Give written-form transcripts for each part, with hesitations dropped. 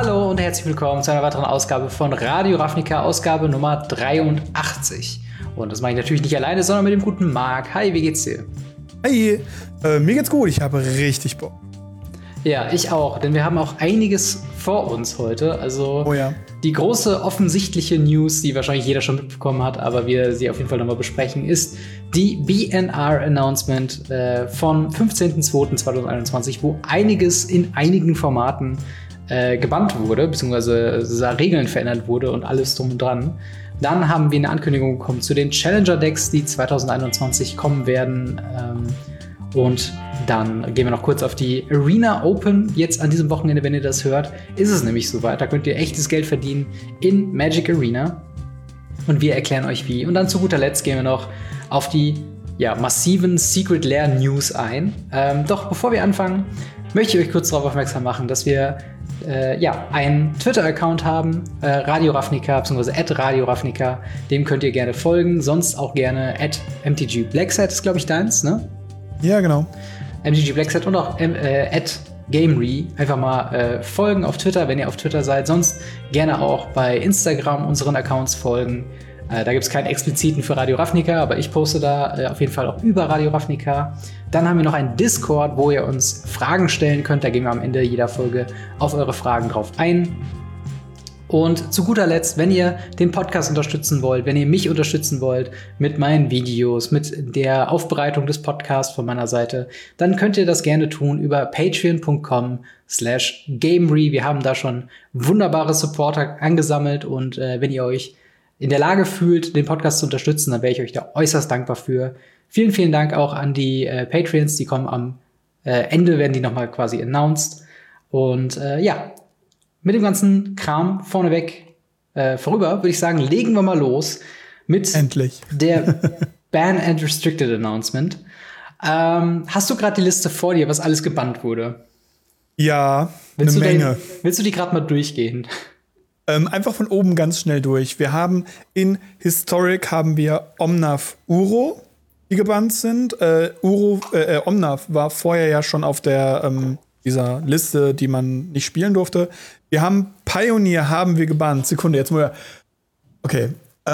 Hallo und herzlich willkommen zu einer weiteren Ausgabe von Radio Ravnica, Ausgabe Nummer 83. Und das mache ich natürlich nicht alleine, sondern mit dem guten Marc. Hi, wie geht's dir? Hi, mir geht's gut, ich habe richtig Bock. Ja, ich auch, denn wir haben auch einiges vor uns heute. Also Die große offensichtliche News, die wahrscheinlich jeder schon mitbekommen hat, aber wir sie auf jeden Fall nochmal besprechen, ist die BNR-Announcement vom 15.02.2021, wo einiges in einigen Formaten gebannt wurde, beziehungsweise Regeln verändert wurde und alles drum und dran. Dann haben wir eine Ankündigung bekommen zu den Challenger-Decks, die 2021 kommen werden. Und dann gehen wir noch kurz auf die Arena Open. Jetzt an diesem Wochenende, wenn ihr das hört, ist es nämlich soweit. Da könnt ihr echtes Geld verdienen in Magic Arena. Und wir erklären euch wie. Und dann zu guter Letzt gehen wir noch auf die massiven Secret Lair News ein. Doch bevor wir anfangen, möchte ich euch kurz darauf aufmerksam machen, dass wir einen Twitter-Account haben, Radio Ravnica, beziehungsweise @Radio Ravnica. Dem könnt ihr gerne folgen. Sonst auch gerne @MTG_Blackset ist, glaube ich, deins, ne? Ja, genau. MTG Blackset und auch @Gamery. Einfach mal folgen auf Twitter, wenn ihr auf Twitter seid. Sonst gerne auch bei Instagram unseren Accounts folgen. Da gibt es keinen expliziten für Radio Ravnica, aber ich poste da auf jeden Fall auch über Radio Ravnica. Dann haben wir noch einen Discord, wo ihr uns Fragen stellen könnt. Da gehen wir am Ende jeder Folge auf eure Fragen drauf ein. Und zu guter Letzt, wenn ihr den Podcast unterstützen wollt, wenn ihr mich unterstützen wollt mit meinen Videos, mit der Aufbereitung des Podcasts von meiner Seite, dann könnt ihr das gerne tun über patreon.com/Gamery. Wir haben da schon wunderbare Supporter angesammelt und wenn ihr euch in der Lage fühlt, den Podcast zu unterstützen, dann wäre ich euch da äußerst dankbar für. Vielen, vielen Dank auch an die Patreons, die kommen am Ende, werden die nochmal quasi announced. Und mit dem ganzen Kram vorneweg vorüber, würde ich sagen, legen wir mal los mit der Ban and Restricted Announcement. Hast du gerade die Liste vor dir, was alles gebannt wurde? Ja, eine Menge. Willst du die gerade mal durchgehen? Einfach von oben ganz schnell durch. Wir haben in Historic Omnath Uro, die gebannt sind. Omnath war vorher ja schon auf der dieser Liste, die man nicht spielen durfte. Wir haben Pioneer gebannt. Sekunde, jetzt mal. Okay.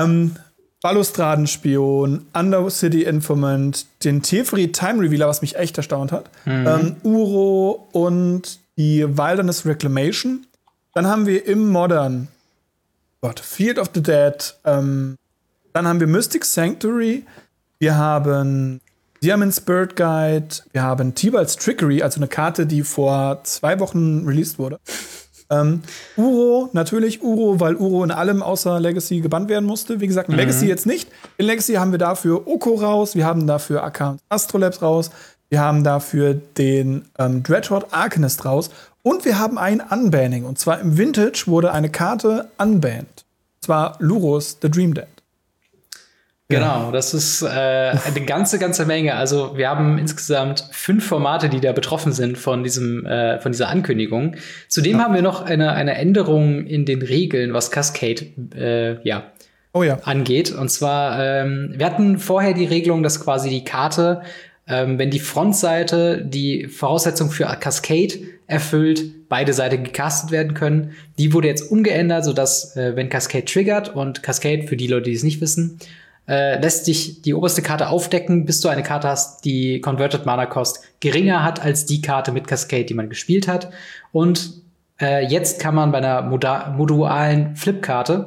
Balustradenspion, Undercity Informant, den Teferi Time Revealer, was mich echt erstaunt hat. Uro und die Wilderness Reclamation. Dann haben wir im Modern Field of the Dead. Dann haben wir Mystic Sanctuary. Wir haben Diamond's Bird Guide. Wir haben Tibalt's Trickery, also eine Karte, die vor 2 Wochen released wurde. Uro, natürlich Uro, weil Uro in allem außer Legacy gebannt werden musste. Wie gesagt, in Legacy jetzt nicht. In Legacy haben wir dafür Oko raus. Wir haben dafür Account Astrolabs raus. Wir haben dafür den Dreadhorde Arcanist raus. Und wir haben ein Unbanning. Und zwar im Vintage wurde eine Karte unbanned. Und zwar Lurus, The Dream Dead. Genau, das ist eine ganze Menge. Also wir haben insgesamt 5 Formate, die da betroffen sind von dieser Ankündigung. Zudem haben wir noch eine Änderung in den Regeln, was Cascade angeht. Und zwar, wir hatten vorher die Regelung, dass quasi die Karte, wenn die Frontseite die Voraussetzung für Cascade erfüllt, beide Seiten gecastet werden können. Die wurde jetzt umgeändert, sodass, wenn Cascade triggert, und Cascade, für die Leute, die es nicht wissen, lässt sich die oberste Karte aufdecken, bis du eine Karte hast, die Converted Mana Cost geringer hat als die Karte mit Cascade, die man gespielt hat. Und jetzt kann man bei einer modualen Flipkarte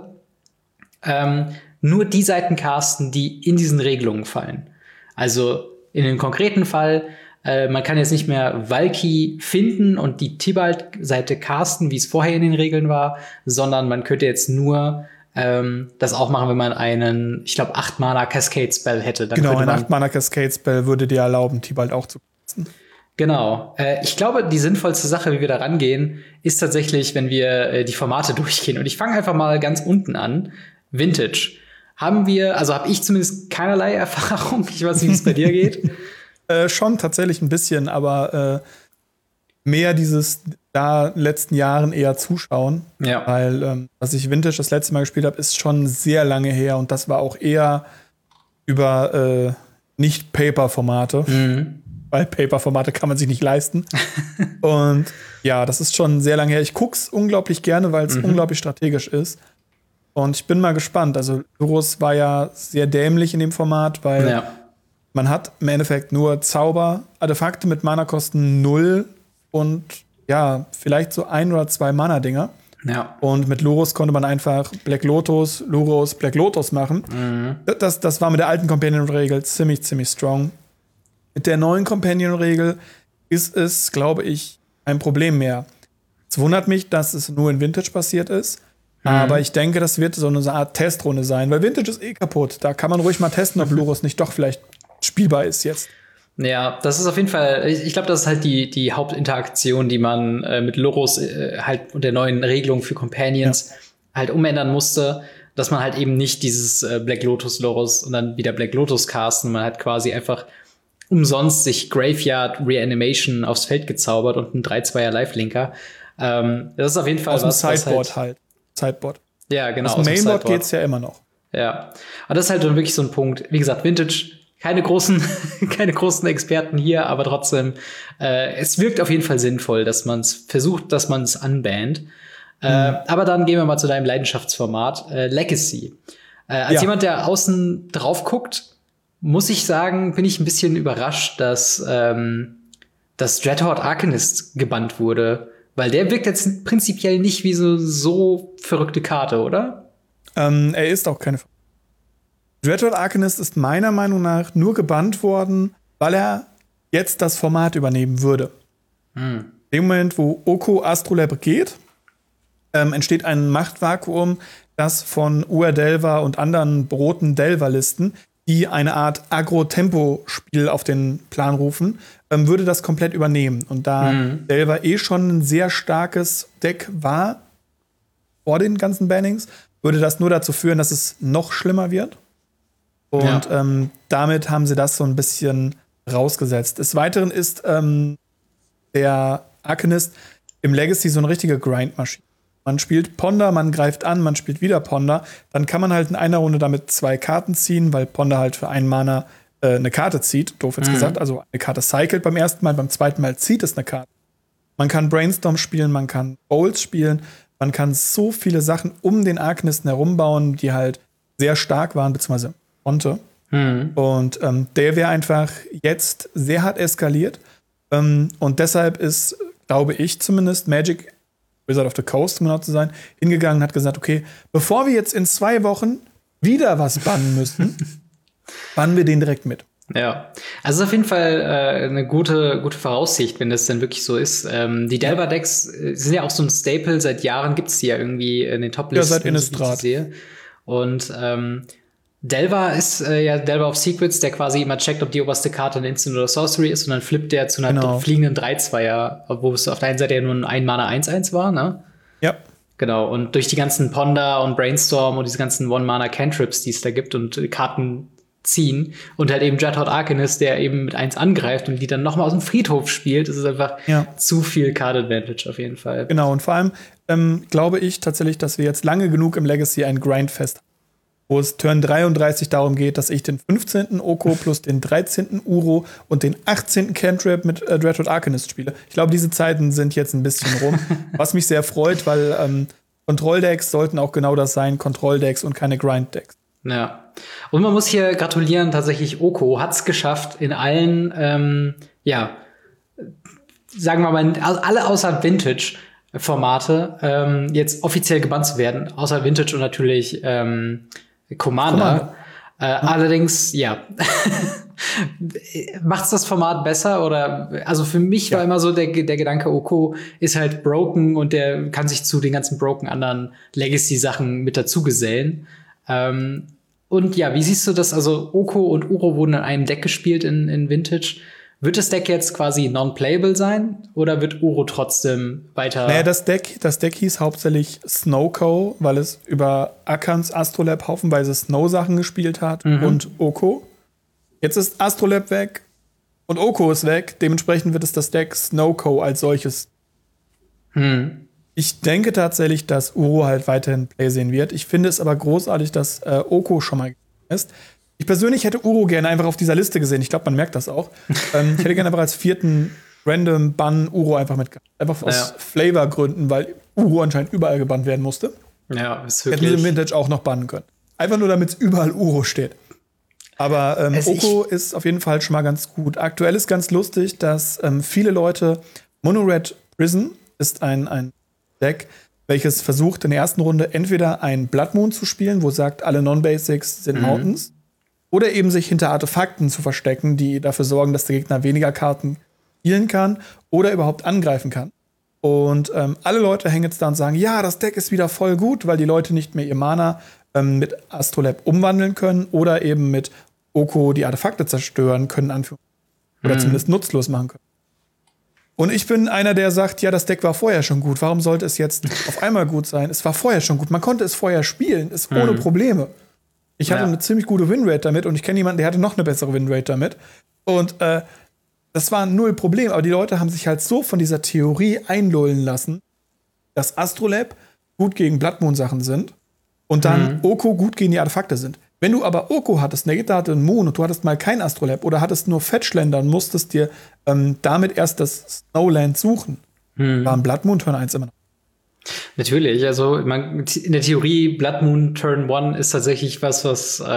nur die Seiten casten, die in diesen Regelungen fallen. Also in dem konkreten Fall, man kann jetzt nicht mehr Valki finden und die Tibalt-Seite casten, wie es vorher in den Regeln war, sondern man könnte jetzt nur das auch machen, wenn man einen, ich glaube, 8-Mana Cascade-Spell hätte. Dann genau, ein 8-Mana Cascade-Spell würde dir erlauben, Tibalt auch zu casten. Genau. Ich glaube, die sinnvollste Sache, wie wir da rangehen, ist tatsächlich, wenn wir die Formate durchgehen. Und ich fange einfach mal ganz unten an. Vintage. Habe ich zumindest keinerlei Erfahrung. Ich weiß nicht, wie es bei dir geht. Schon tatsächlich ein bisschen, aber mehr da letzten Jahren eher zuschauen. Ja. Weil, als ich Vintage das letzte Mal gespielt habe, ist schon sehr lange her. Und das war auch eher über Nicht-Paper-Formate. weil Paper-Formate kann man sich nicht leisten. Und ja, das ist schon sehr lange her. Ich guck's unglaublich gerne, weil es unglaublich strategisch ist. Und ich bin mal gespannt. Also Lurus war ja sehr dämlich in dem Format, weil man hat im Endeffekt nur Zauber, Artefakte mit Mana-Kosten 0 und ja, vielleicht so 1 oder 2 Mana-Dinger. Ja. Und mit Lurus konnte man einfach Black Lotus, Lurus, Black Lotus machen. Das war mit der alten Companion-Regel ziemlich strong. Mit der neuen Companion-Regel ist es, glaube ich, ein Problem mehr. Es wundert mich, dass es nur in Vintage passiert ist. Aber ich denke, das wird so eine Art Testrunde sein, weil Vintage ist kaputt. Da kann man ruhig mal testen, ob Lurus nicht doch vielleicht spielbar ist jetzt. Ja, das ist auf jeden Fall, ich glaube, das ist halt die Hauptinteraktion, die man mit Lurus halt und der neuen Regelung für Companions halt umändern musste, dass man halt eben nicht dieses Black Lotus Lurus und dann wieder Black Lotus casten. Man hat quasi einfach umsonst sich Graveyard Reanimation aufs Feld gezaubert und einen 3-2er Lifelinker. Das ist auf jeden Fall aus was. Aus dem Sideboard halt. Sideboard. Ja, genau. Aus dem Mainboard geht's ja immer noch. Ja. Aber das ist halt dann wirklich so ein Punkt. Wie gesagt, Vintage, keine großen Experten hier, aber trotzdem, es wirkt auf jeden Fall sinnvoll, dass man es versucht, dass man es unbannt. Aber dann gehen wir mal zu deinem Leidenschaftsformat, Legacy. Als jemand, der außen drauf guckt, muss ich sagen, bin ich ein bisschen überrascht, dass Dreadhorde Arcanist gebannt wurde. Weil der wirkt jetzt prinzipiell nicht wie so verrückte Karte, oder? Er ist auch keine. Dreadhorde Arcanist ist meiner Meinung nach nur gebannt worden, weil er jetzt das Format übernehmen würde. In dem Moment, wo Oko Astrolabe geht, entsteht ein Machtvakuum, das von Delver und anderen roten Delver-Listen, die eine Art Agro-Tempo-Spiel auf den Plan rufen, würde das komplett übernehmen. Und da Delver schon ein sehr starkes Deck war, vor den ganzen Bannings, würde das nur dazu führen, dass es noch schlimmer wird. Und damit haben sie das so ein bisschen rausgesetzt. Des Weiteren ist der Arcanist im Legacy so eine richtige Grindmaschine. Man spielt Ponder, man greift an, man spielt wieder Ponder. Dann kann man halt in einer Runde damit 2 Karten ziehen, weil Ponder halt für einen Mana eine Karte zieht, doof jetzt gesagt. Also eine Karte cycelt beim ersten Mal, beim zweiten Mal zieht es eine Karte. Man kann Brainstorm spielen, man kann Bowls spielen. Man kann so viele Sachen um den Arcanisten herumbauen, die halt sehr stark waren, beziehungsweise konnte. Und der wäre einfach jetzt sehr hart eskaliert. Und deshalb ist, glaube ich zumindest, Magic Wizard of the Coast, um genau zu sein, hingegangen und hat gesagt, okay, bevor wir jetzt in 2 Wochen wieder was bannen müssen, bannen wir den direkt mit. Ja, also auf jeden Fall eine gute Voraussicht, wenn das denn wirklich so ist. Die Delver-Decks sind ja auch so ein Staple, seit Jahren gibt's die ja irgendwie in den Top-Listen. Ja, seit Innistrad. Und Delver ist Delver of Secrets, der quasi immer checkt, ob die oberste Karte ein Instant oder Sorcery ist und dann flippt der zu einer fliegenden 3-2er, wo es auf der einen Seite ja nur ein Mana 1-1 war, ne? Ja. Genau, und durch die ganzen Ponder und Brainstorm und diese ganzen One-Mana-Cantrips, die es da gibt und Karten ziehen und halt eben Dreadhorde Arcanist, der eben mit 1 angreift und die dann noch mal aus dem Friedhof spielt, das ist einfach zu viel Card-Advantage auf jeden Fall. Genau, und vor allem glaube ich tatsächlich, dass wir jetzt lange genug im Legacy ein Grindfest haben, wo es Turn 33 darum geht, dass ich den 15. Oko plus den 13. Uro und den 18. Cantrip mit Dreadhorde Arcanist spiele. Ich glaube, diese Zeiten sind jetzt ein bisschen rum, was mich sehr freut, weil Kontrolldecks sollten auch genau das sein, Kontrolldecks und keine Grinddecks. Ja. Und man muss hier gratulieren, tatsächlich Oko hat's geschafft, in allen, sagen wir mal, alle außer Vintage-Formate jetzt offiziell gebannt zu werden. Außer Vintage und natürlich Commander. Allerdings, macht's das Format besser? Oder, also für mich war immer so der Gedanke, Oko ist halt broken und der kann sich zu den ganzen broken anderen Legacy-Sachen mit dazu gesellen. Und ja, wie siehst du das? Also Oko und Uro wurden in einem Deck gespielt in Vintage. Wird das Deck jetzt quasi non-playable sein? Oder wird Uro trotzdem weiter? Naja, das Deck hieß hauptsächlich Snowco, weil es über Akans Astrolabe haufenweise Snow-Sachen gespielt hat und Oko. Jetzt ist Astrolabe weg und Oko ist weg. Dementsprechend wird es das Deck Snowco als solches. Ich denke tatsächlich, dass Uro halt weiterhin Play sehen wird. Ich finde es aber großartig, dass Oko schon mal ist. Ich persönlich hätte Uro gerne einfach auf dieser Liste gesehen. Ich glaube, man merkt das auch. Ich hätte gerne einfach als 4. Random Bann Uro einfach mitgehabt. Einfach aus Flavor-Gründen, weil Uro anscheinend überall gebannt werden musste. Ja, ist wirklich. Hätten sie im Vintage auch noch bannen können. Einfach nur, damit es überall Uro steht. Aber Oko ist auf jeden Fall schon mal ganz gut. Aktuell ist ganz lustig, dass viele Leute Mono-Red Prison ist ein Deck, welches versucht in der ersten Runde entweder ein Blood Moon zu spielen, wo es sagt, alle Non-Basics sind Mountains, oder eben sich hinter Artefakten zu verstecken, die dafür sorgen, dass der Gegner weniger Karten spielen kann oder überhaupt angreifen kann. Und alle Leute hängen jetzt da und sagen, ja, das Deck ist wieder voll gut, weil die Leute nicht mehr ihr Mana mit Astrolab umwandeln können oder eben mit Oko die Artefakte zerstören können, oder zumindest nutzlos machen können. Und ich bin einer, der sagt, ja, das Deck war vorher schon gut. Warum sollte es jetzt auf einmal gut sein? Es war vorher schon gut. Man konnte es vorher spielen, ist ohne Probleme. Ich hatte eine ziemlich gute Winrate damit und ich kenne jemanden, der hatte noch eine bessere Winrate damit. Und das war 0 Problem. Aber die Leute haben sich halt so von dieser Theorie einlullen lassen, dass Astrolab gut gegen Blood Moon Sachen sind und dann Oko gut gegen die Artefakte sind. Wenn du aber Oko hattest, der Gegner hatte einen Moon und du hattest mal kein Astrolab oder hattest nur Fetchländer und musstest dir damit erst das Snowland suchen, war ein Blood Moon Turn 1 immer noch. Natürlich, also in der Theorie Blood Moon Turn 1 ist tatsächlich was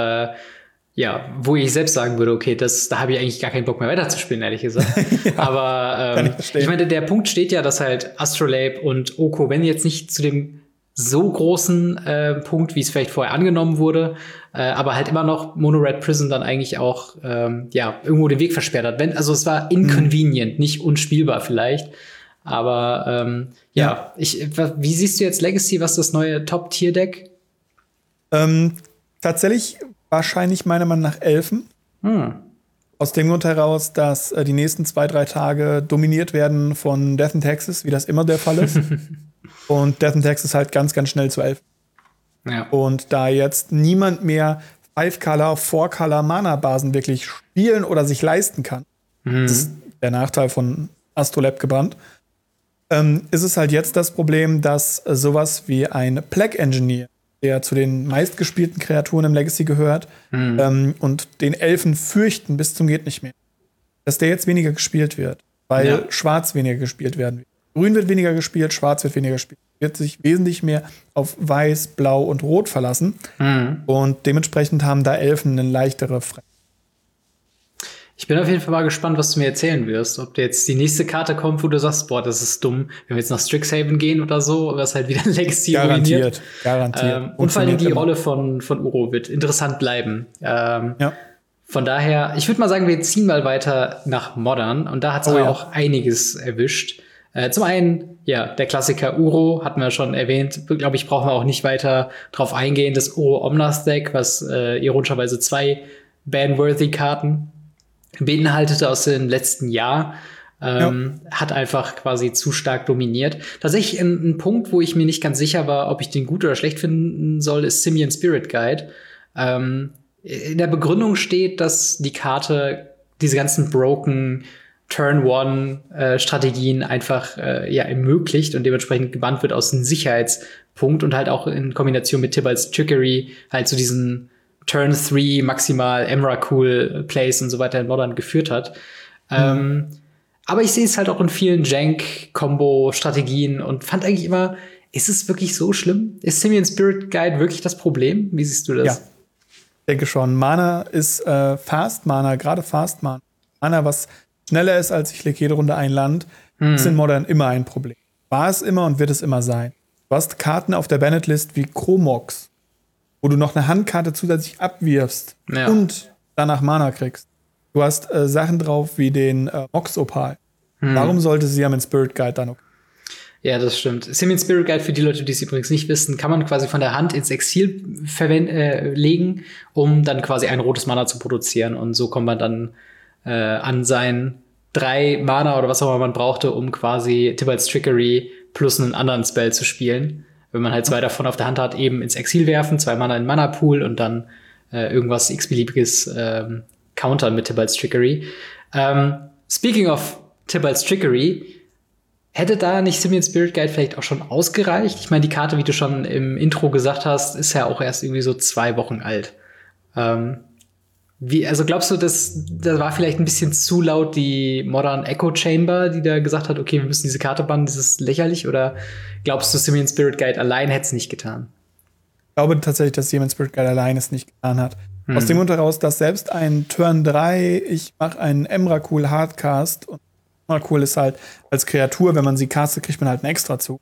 wo ich selbst sagen würde, okay, da habe ich eigentlich gar keinen Bock mehr weiterzuspielen, ehrlich gesagt. Aber ich meine, der Punkt steht ja, dass halt Astrolabe und Oko, wenn jetzt nicht zu dem so großen Punkt, wie es vielleicht vorher angenommen wurde, aber halt immer noch Mono-Red Prison dann eigentlich auch irgendwo den Weg versperrt hat. Also es war inconvenient, nicht unspielbar vielleicht. Aber wie siehst du jetzt Legacy, was das neue Top-Tier-Deck? Tatsächlich wahrscheinlich meiner Meinung nach Elfen. Aus dem Grund heraus, dass die nächsten 2-3 Tage dominiert werden von Death in Texas, wie das immer der Fall ist. Und Death in Texas ist halt ganz, ganz schnell zu 11. Ja. Und da jetzt niemand mehr 5-Color, 4-Color Mana-Basen wirklich spielen oder sich leisten kann, das ist der Nachteil von Astrolab gebannt, ist es halt jetzt das Problem, dass sowas wie ein Plague Engineer, der zu den meistgespielten Kreaturen im Legacy gehört, und den Elfen fürchten bis zum geht nicht mehr, dass der jetzt weniger gespielt wird, weil Schwarz weniger gespielt werden wird. Grün wird weniger gespielt, Schwarz wird weniger gespielt. Wird sich wesentlich mehr auf Weiß, Blau und Rot verlassen. Und dementsprechend haben da Elfen eine leichtere Freiheit. Ich bin auf jeden Fall mal gespannt, was du mir erzählen wirst. Ob jetzt die nächste Karte kommt, wo du sagst, boah, das ist dumm, wenn wir jetzt nach Strixhaven gehen oder so, was halt wieder ein Legacy Garantiert. Und vor allem die Rolle von Uro wird interessant bleiben. Von daher, ich würde mal sagen, wir ziehen mal weiter nach Modern. Und da hat es auch einiges erwischt. Zum einen, der Klassiker Uro, hatten wir schon erwähnt. Glaube ich, brauchen wir auch nicht weiter drauf eingehen. Das Uro-Omnath-Deck, was ironischerweise 2 Ban-Worthy-Karten beinhaltete aus dem letzten Jahr, hat einfach quasi zu stark dominiert. Tatsächlich ein Punkt, wo ich mir nicht ganz sicher war, ob ich den gut oder schlecht finden soll, ist Simian Spirit Guide. In der Begründung steht, dass die Karte diese ganzen broken Turn-One-Strategien einfach ermöglicht und dementsprechend gebannt wird aus einem Sicherheitspunkt und halt auch in Kombination mit Tibalt's Trickery halt zu diesen Turn 3 maximal Emrakul Plays und so weiter in Modern geführt hat. Aber ich sehe es halt auch in vielen Jank-Combo-Strategien und fand eigentlich immer, ist es wirklich so schlimm? Ist Simian Spirit Guide wirklich das Problem? Wie siehst du das? Ja, ich denke schon. Mana ist Fast Mana, gerade Fast Mana. Mana, was schneller ist, als ich lege jede Runde ein Land, ist in Modern immer ein Problem. War es immer und wird es immer sein. Du hast Karten auf der Banned-List wie Chromox, wo du noch eine Handkarte zusätzlich abwirfst und danach Mana kriegst. Du hast Sachen drauf wie den Mox-Opal. Warum sollte Simian Spirit Guide dann okay? Ja, das stimmt. Simian Spirit Guide, für die Leute, die es übrigens nicht wissen, kann man quasi von der Hand ins Exil legen, um dann quasi ein rotes Mana zu produzieren. Und so kommt man dann an sein 3 Mana oder was auch immer man brauchte, um quasi Tibalt's Trickery plus einen anderen Spell zu spielen. Wenn man halt 2 davon auf der Hand hat, eben ins Exil werfen, 2 Mana in Mana Pool und dann irgendwas x-beliebiges countern mit Tibalt's Trickery. Speaking of Tibalt's Trickery, hätte da nicht Simian Spirit Guide vielleicht auch schon ausgereicht? Ich meine, die Karte, wie du schon im Intro gesagt hast, ist ja auch erst irgendwie so 2 Wochen alt. Also glaubst du, da war vielleicht ein bisschen zu laut die Modern Echo Chamber, die da gesagt hat, okay, wir müssen diese Karte bannen, das ist lächerlich? Oder glaubst du, Simian Spirit Guide allein hätte es nicht getan? Ich glaube tatsächlich, dass Simian Spirit Guide allein es nicht getan hat. Aus dem Grund heraus, dass selbst ein Turn 3, ich mache einen Emrakul Hardcast und Emrakul ist halt als Kreatur, wenn man sie castet, kriegt man halt einen extra Zug.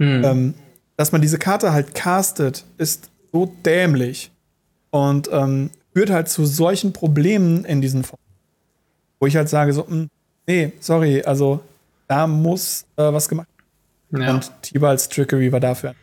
Dass man diese Karte halt castet, ist so dämlich und führt halt zu solchen Problemen in diesen Formen. Wo ich halt sage so, nee, sorry, also da muss was gemacht werden. Ja. Und Tibalt's Trickery war dafür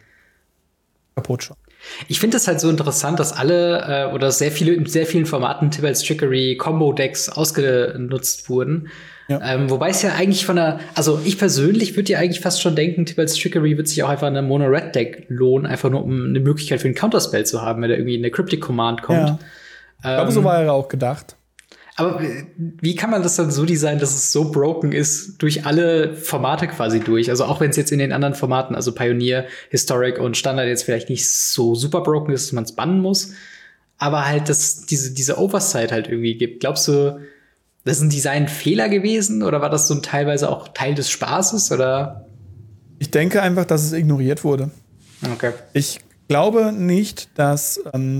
kaputt schon. Ich finde es halt so interessant, dass alle oder in sehr vielen Formaten Tibalt's Trickery Combo-Decks ausgenutzt wurden. Ja. Wobei es ja eigentlich also ich persönlich würde ja eigentlich fast schon denken, Tibalt's Trickery wird sich auch einfach in einem Mono-Red-Deck lohnen, einfach nur um eine Möglichkeit für einen Counterspell zu haben, wenn da irgendwie eine Cryptic Command kommt. Ja. Ich glaube, so war er auch gedacht. Aber wie kann man das dann so designen, dass es so broken ist, durch alle Formate quasi durch? Also auch wenn es jetzt in den anderen Formaten, also Pioneer, Historic und Standard jetzt vielleicht nicht so super broken ist, dass man es bannen muss, aber halt, dass diese Oversight halt irgendwie gibt. Glaubst du, das ist ein Designfehler gewesen oder war das so teilweise auch Teil des Spaßes? Oder? Ich denke einfach, dass es ignoriert wurde. Okay. Ich glaube nicht, dass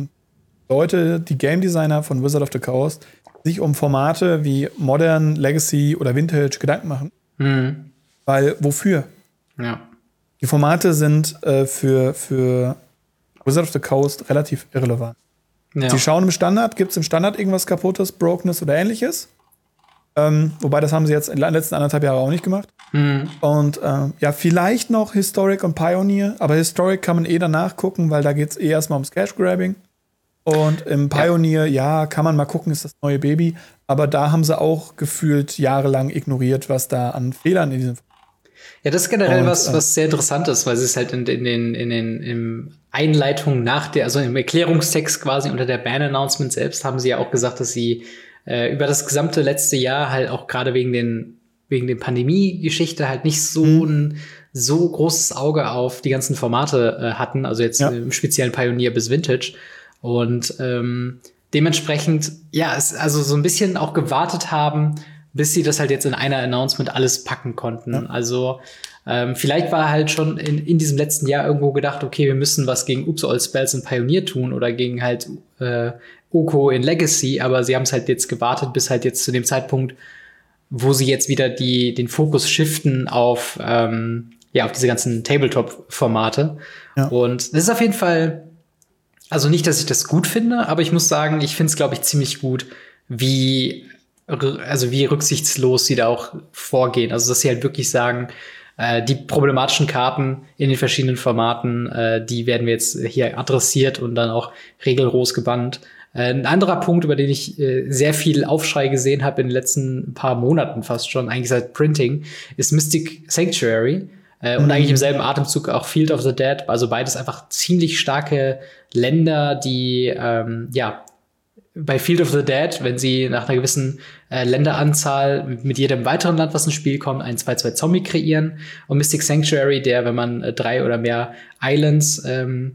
Leute, die Game Designer von Wizard of the Coast, sich um Formate wie Modern, Legacy oder Vintage Gedanken machen. Weil, wofür? Ja. Die Formate sind für Wizard of the Coast relativ irrelevant. Ja. Sie schauen im Standard, gibt es im Standard irgendwas Kaputtes, Brokenes oder ähnliches? Wobei, das haben sie jetzt in den letzten 1,5 Jahren auch nicht gemacht. Und ja, vielleicht noch Historic und Pioneer, aber Historic kann man danach gucken, weil da geht es erstmal ums Cash-Grabbing. Und im Pioneer, ja, kann man mal gucken, ist das neue Baby. Aber da haben sie auch gefühlt jahrelang ignoriert, was da an Fehlern in diesem. Ja, das ist generell was sehr interessant ist, weil sie es halt in Einleitung also im Erklärungstext quasi unter der Ban-Announcement selbst haben sie ja auch gesagt, dass sie über das gesamte letzte Jahr halt auch gerade wegen den Pandemie-Geschichte halt nicht so ein so großes Auge auf die ganzen Formate hatten. Also jetzt im speziellen Pioneer bis Vintage. Und dementsprechend, also so ein bisschen auch gewartet haben, bis sie das halt jetzt in einer Announcement alles packen konnten. Ja. Also vielleicht war halt schon in diesem letzten Jahr irgendwo gedacht, okay, wir müssen was gegen Oops All Spells in Pioneer tun oder gegen halt Oko in Legacy, aber sie haben es halt jetzt gewartet bis halt jetzt zu dem Zeitpunkt, wo sie jetzt wieder den Fokus shiften auf diese ganzen Tabletop-Formate. Ja. Und das ist auf jeden Fall. Also nicht, dass ich das gut finde, aber ich muss sagen, ich finde es, glaube ich, ziemlich gut, wie rücksichtslos sie da auch vorgehen. Also, dass sie halt wirklich sagen, die problematischen Karten in den verschiedenen Formaten, die werden wir jetzt hier adressiert und dann auch regelros gebannt. Ein anderer Punkt, über den ich sehr viel Aufschrei gesehen habe in den letzten paar Monaten fast schon, eigentlich seit Printing, ist Mystic Sanctuary. Und eigentlich im selben Atemzug auch Field of the Dead. Also beides einfach ziemlich starke Länder, die bei Field of the Dead, wenn sie nach einer gewissen Länderanzahl mit jedem weiteren Land, was ins Spiel kommt, einen 2/2 Zombie kreieren. Und Mystic Sanctuary, der, wenn man 3 oder mehr Islands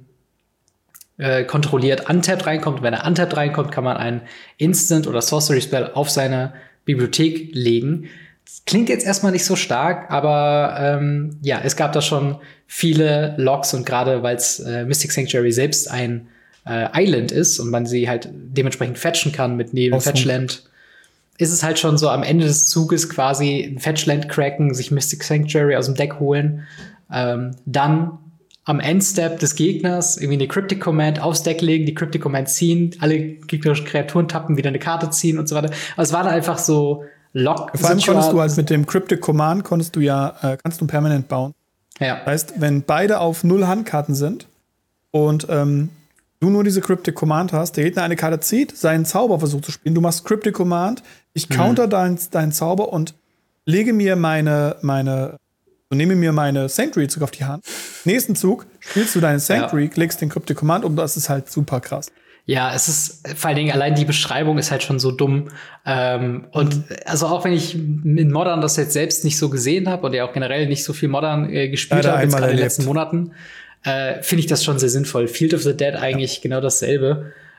kontrolliert, untapped reinkommt. Und wenn er untapped reinkommt, kann man einen Instant- oder Sorcery-Spell auf seine Bibliothek legen. Klingt jetzt erstmal nicht so stark, aber es gab da schon viele Logs und gerade weil es Mystic Sanctuary selbst ein Island ist und man sie halt dementsprechend fetchen kann mit neben Fetchland, ist es halt schon so am Ende des Zuges quasi ein Fetchland cracken, sich Mystic Sanctuary aus dem Deck holen, dann am Endstep des Gegners irgendwie eine Cryptic Command aufs Deck legen, die Cryptic Command ziehen, alle gegnerischen Kreaturen tappen, wieder eine Karte ziehen und so weiter. Aber es war dann einfach so Vor allem konntest du halt mit dem Cryptic Command kannst du permanent bauen. Ja. Das heißt, wenn beide auf 0 Handkarten sind und du nur diese Cryptic Command hast, der Gegner eine Karte zieht, seinen Zauber versucht zu spielen, du machst Cryptic Command, ich counter deinen Zauber und nehme mir meine Sanctuary zurück auf die Hand. Nächsten Zug spielst du deine Sanctuary, legst den Cryptic Command und das ist halt super krass. Ja, es ist vor allen Dingen allein die Beschreibung ist halt schon so dumm. Und also auch wenn ich in Modern das jetzt selbst nicht so gesehen habe und ja auch generell nicht so viel Modern gespielt habe, jetzt gerade in den letzten Monaten, finde ich das schon sehr sinnvoll. Field of the Dead eigentlich genau dasselbe.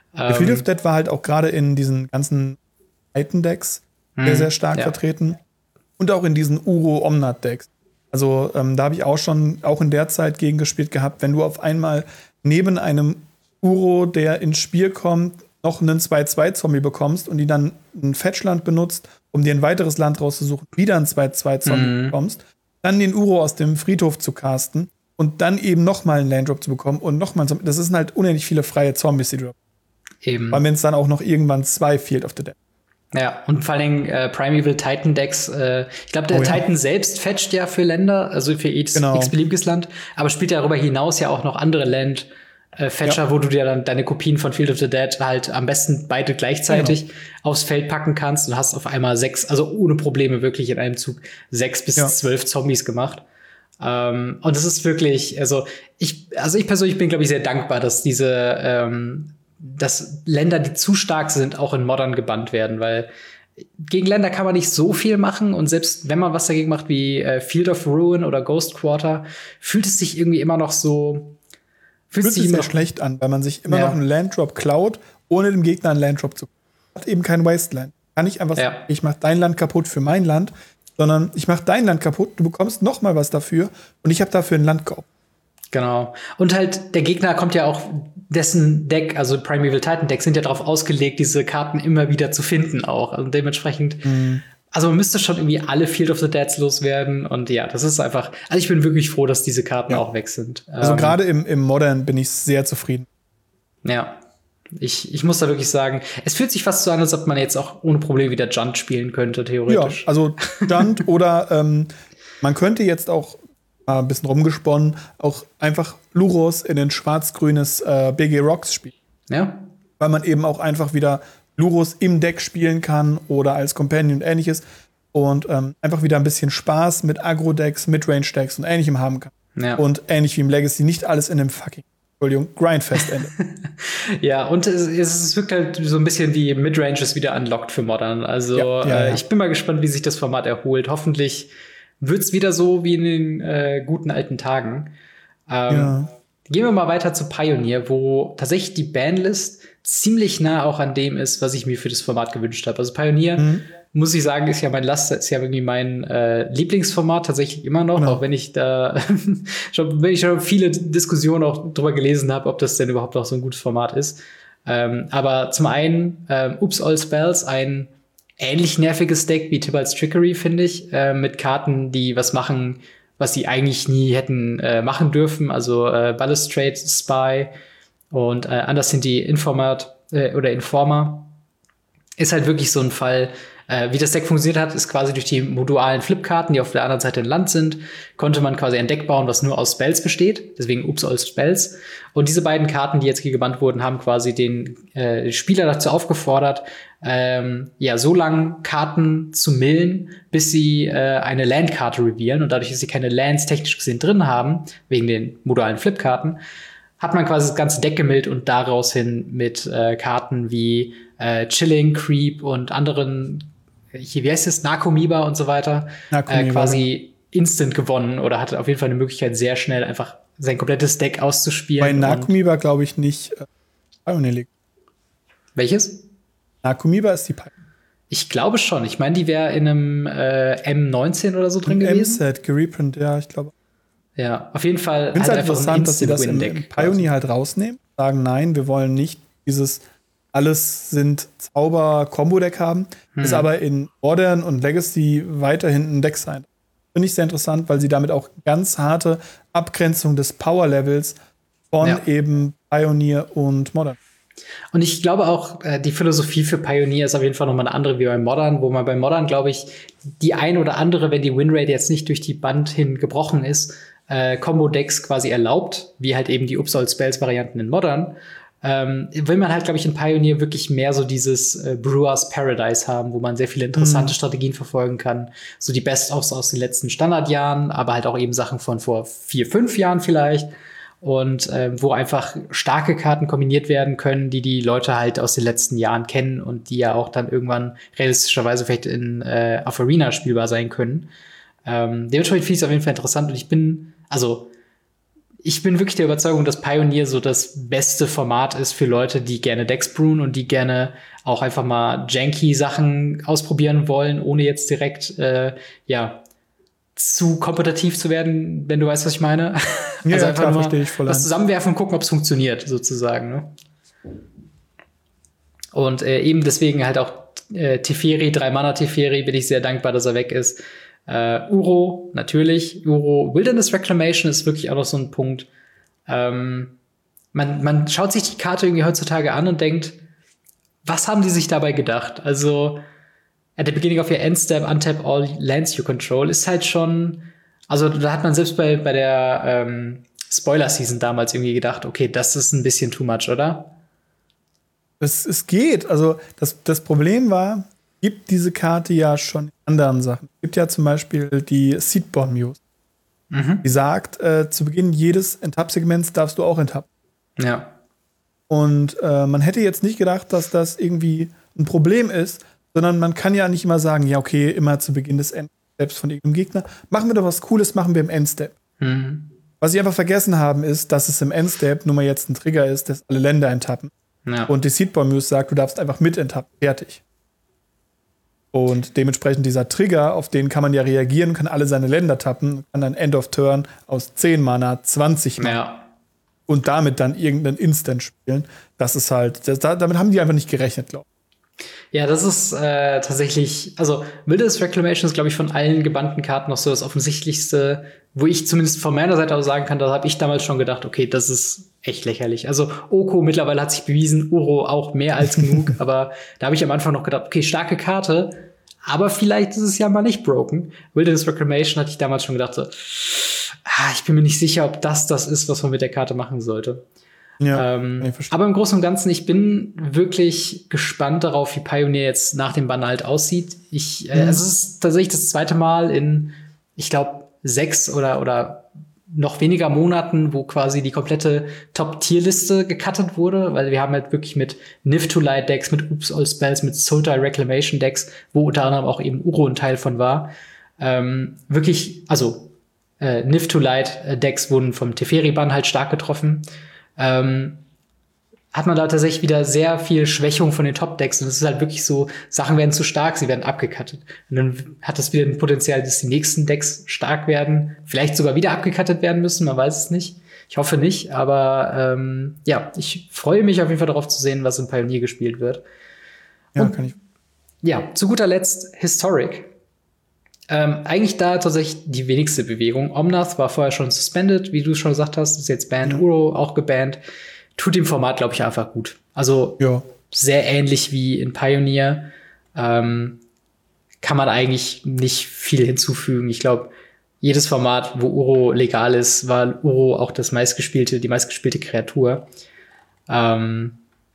Field of Dead war halt auch gerade in diesen ganzen Titan-Decks sehr, sehr stark vertreten. Und auch in diesen Uro-Omnat-Decks. Also da habe ich auch in der Zeit gegen gespielt gehabt, wenn du auf einmal neben einem Uro, der ins Spiel kommt, noch einen 2-2-Zombie bekommst und die dann ein Fetchland benutzt, um dir ein weiteres Land rauszusuchen, wieder ein 2-2-Zombie bekommst, dann den Uro aus dem Friedhof zu casten und dann eben noch mal einen Landdrop zu bekommen und noch mal ein Zombie. Das sind halt unendlich viele freie Zombies, die du eben. Weil wenn es dann auch noch irgendwann 2 Field of the Dead. Ja, und vor allen Dingen Primeval Titan Decks. Ich glaube, der Titan selbst fetcht ja für Länder, also für x-beliebiges Land, aber spielt darüber hinaus ja auch noch andere Land-Fetcher, wo du dir dann deine Kopien von Field of the Dead halt am besten beide gleichzeitig aufs Feld packen kannst und hast auf einmal 6, also ohne Probleme wirklich in einem Zug 6 bis 12 Zombies gemacht. Und das ist wirklich, also ich persönlich bin, glaube ich, sehr dankbar, dass dass Länder, die zu stark sind, auch in Modern gebannt werden, weil gegen Länder kann man nicht so viel machen und selbst wenn man was dagegen macht wie Field of Ruin oder Ghost Quarter, fühlt es sich irgendwie immer noch so fühlt sich immer schlecht an, weil man sich immer noch einen Landdrop klaut, ohne dem Gegner einen Landdrop zu klauen. Hat eben kein Wasteland. Kann ich einfach sagen, ich mach dein Land kaputt für mein Land, sondern ich mach dein Land kaputt, du bekommst noch mal was dafür und ich habe dafür ein Land geopfert. Genau. Und halt, der Gegner kommt ja auch, dessen Deck, also Primeval Titan Decks, sind ja darauf ausgelegt, diese Karten immer wieder zu finden auch. Also dementsprechend, also man müsste schon irgendwie alle Field of the Deads loswerden. Und ja, das ist einfach, also ich bin wirklich froh, dass diese Karten auch weg sind. Also gerade im Modern bin ich sehr zufrieden. Ja. Ich muss da wirklich sagen, es fühlt sich fast so an, als ob man jetzt auch ohne Probleme wieder Junt spielen könnte, theoretisch. Ja, also Junt oder man könnte jetzt auch ein bisschen rumgesponnen, auch einfach Luros in ein schwarz-grünes BG Rocks spielen. Ja. Weil man eben auch einfach wieder Luros im Deck spielen kann oder als Companion und ähnliches und einfach wieder ein bisschen Spaß mit Agro-Decks, Midrange-Decks und ähnlichem haben kann. Ja. Und ähnlich wie im Legacy nicht alles in einem Grindfest endet. Ja, und es wirkt halt so ein bisschen wie Midranges wieder unlocked für Modern. Also ich bin mal gespannt, wie sich das Format erholt. Hoffentlich wird's wieder so wie in den guten alten Tagen. Gehen wir mal weiter zu Pioneer, wo tatsächlich die Banlist ziemlich nah auch an dem ist, was ich mir für das Format gewünscht habe. Also Pioneer, muss ich sagen, ist ja irgendwie mein Lieblingsformat tatsächlich immer noch, auch wenn ich da schon viele Diskussionen auch drüber gelesen habe, ob das denn überhaupt noch so ein gutes Format ist. Aber zum einen Oops All Spells, ein ähnlich nerviges Deck wie Tybalt's Trickery, finde ich, mit Karten, die was machen, was sie eigentlich nie hätten machen dürfen. Also Balustrade Spy und anders sind die Informer ist halt wirklich so ein Fall. Wie das Deck funktioniert hat, ist quasi durch die modularen Flipkarten, die auf der anderen Seite ein Land sind, konnte man quasi ein Deck bauen, was nur aus Spells besteht. Deswegen Oops All Spells. Und diese beiden Karten, die jetzt hier gebannt wurden, haben quasi den Spieler dazu aufgefordert, so lange Karten zu millen, bis sie eine Landkarte revealen. Und dadurch, dass sie keine Lands technisch gesehen drin haben, wegen den modularen Flipkarten, hat man quasi das ganze Deck gemillt und daraus hin mit Karten wie Chilling, Creep und anderen, wie heißt es, Narcomoeba und so weiter, quasi instant gewonnen oder hatte auf jeden Fall eine Möglichkeit, sehr schnell einfach sein komplettes Deck auszuspielen. Bei Narcomoeba glaube ich nicht Pioneer League. Welches? Narcomoeba ist die Pioneer. Ich glaube schon. Ich meine, die wäre in einem M19 oder so drin gewesen. M-Set, gereprint, ja, ich glaube. Ja, auf jeden Fall. Ich finde es halt interessant, dass sie das im Pioneer halt rausnehmen. Sagen, nein, wir wollen nicht dieses alles sind Zauber-Combo-Deck haben, ist aber in Modern und Legacy weiterhin ein Deck sein. Finde ich sehr interessant, weil sie damit auch ganz harte Abgrenzung des Power-Levels von eben Pioneer und Modern. Und ich glaube auch, die Philosophie für Pioneer ist auf jeden Fall nochmal eine andere wie bei Modern, wo man bei Modern, glaube ich, die ein oder andere, wenn die Winrate jetzt nicht durch die Band hin gebrochen ist, Combo-Decks quasi erlaubt, wie halt eben die Oops All Spells-Varianten in Modern. Will man halt, glaube ich, in Pioneer wirklich mehr so dieses Brewers Paradise haben, wo man sehr viele interessante Strategien verfolgen kann. So die Best-ofs aus den letzten Standardjahren, aber halt auch eben Sachen von vor 4, 5 Jahren vielleicht. Und wo einfach starke Karten kombiniert werden können, die Leute halt aus den letzten Jahren kennen und die ja auch dann irgendwann realistischerweise vielleicht auf Arena spielbar sein können. Dementsprechend finde ich es auf jeden Fall interessant und ich bin wirklich der Überzeugung, dass Pioneer so das beste Format ist für Leute, die gerne Decks brewen und die gerne auch einfach mal janky Sachen ausprobieren wollen, ohne jetzt direkt zu kompetitiv zu werden, wenn du weißt, was ich meine. Ja, also einfach klar, nur verstehe ich voll. was zusammenwerfen und gucken, ob es funktioniert, sozusagen. Ne? Und eben deswegen halt auch Teferi, 3-Mana Teferi, bin ich sehr dankbar, dass er weg ist. Uro, natürlich. Uro Wilderness Reclamation ist wirklich auch noch so ein Punkt. Man schaut sich die Karte irgendwie heutzutage an und denkt, was haben die sich dabei gedacht? Also, at the beginning of your end step, untap all lands you control, ist halt schon, also da hat man selbst bei der Spoiler-Season damals irgendwie gedacht, okay, das ist ein bisschen too much, oder? Es geht. Also, das Problem war, gibt diese Karte ja schon in anderen Sachen. Es gibt ja zum Beispiel die Seedborn Muse. Die sagt, zu Beginn jedes Enttap-Segments darfst du auch enttappen. Ja. Und man hätte jetzt nicht gedacht, dass das irgendwie ein Problem ist, sondern man kann ja nicht immer sagen, ja, okay, immer zu Beginn des Endsteps von irgendeinem Gegner. Machen wir doch was Cooles, machen wir im Endstep. Was sie einfach vergessen haben, ist, dass es im Endstep nun mal jetzt ein Trigger ist, dass alle Länder enttappen. Ja. Und die Seedborn Muse sagt, du darfst einfach mit enttappen. Fertig. Und dementsprechend dieser Trigger, auf den kann man ja reagieren, kann alle seine Länder tappen, kann dann End of Turn aus 10 Mana 20 Mana. Ja. Und damit dann irgendeinen Instant spielen. Das ist halt, damit haben die einfach nicht gerechnet, glaube ich. Ja, das ist tatsächlich, also Wilderness Reclamation ist, glaube ich, von allen gebannten Karten noch so das Offensichtlichste, wo ich zumindest von meiner Seite aus sagen kann, da habe ich damals schon gedacht, okay, das ist echt lächerlich. Also Oko mittlerweile hat sich bewiesen, Uro auch mehr als genug, aber da habe ich am Anfang noch gedacht, okay, starke Karte, aber vielleicht ist es ja mal nicht broken. Wilderness Reclamation hatte ich damals schon gedacht, so, ich bin mir nicht sicher, ob das ist, was man mit der Karte machen sollte. Ja, aber im Großen und Ganzen, ich bin wirklich gespannt darauf, wie Pioneer jetzt nach dem Bann halt aussieht. Es ist tatsächlich das zweite Mal in, ich glaube, 6 oder noch weniger Monaten, wo quasi die komplette Top-Tier-Liste gecuttet wurde, weil wir haben halt wirklich mit Nif-to-Light-Decks, mit Oops All Spells, mit Sultai Reclamation-Decks, wo unter anderem auch eben Uro ein Teil von war, wirklich, also Nif-to-Light-Decks wurden vom Teferi-Ban halt stark getroffen. Hat man da tatsächlich wieder sehr viel Schwächung von den Top-Decks. Und es ist halt wirklich so, Sachen werden zu stark, sie werden abgekattet. Und dann hat das wieder ein Potenzial, dass die nächsten Decks stark werden, vielleicht sogar wieder abgekattet werden müssen, man weiß es nicht. Ich hoffe nicht, aber ich freue mich auf jeden Fall darauf zu sehen, was in Pioneer gespielt wird. Ja, kann ich. Ja, zu guter Letzt Historic. Eigentlich da tatsächlich die wenigste Bewegung. Omnath war vorher schon suspended, wie du schon gesagt hast, ist jetzt banned. Uro auch gebannt. Tut dem Format, glaube ich, einfach gut. Also sehr ähnlich wie in Pioneer. Kann man eigentlich nicht viel hinzufügen. Ich glaube, jedes Format, wo Uro legal ist, war Uro auch die meistgespielte Kreatur. Von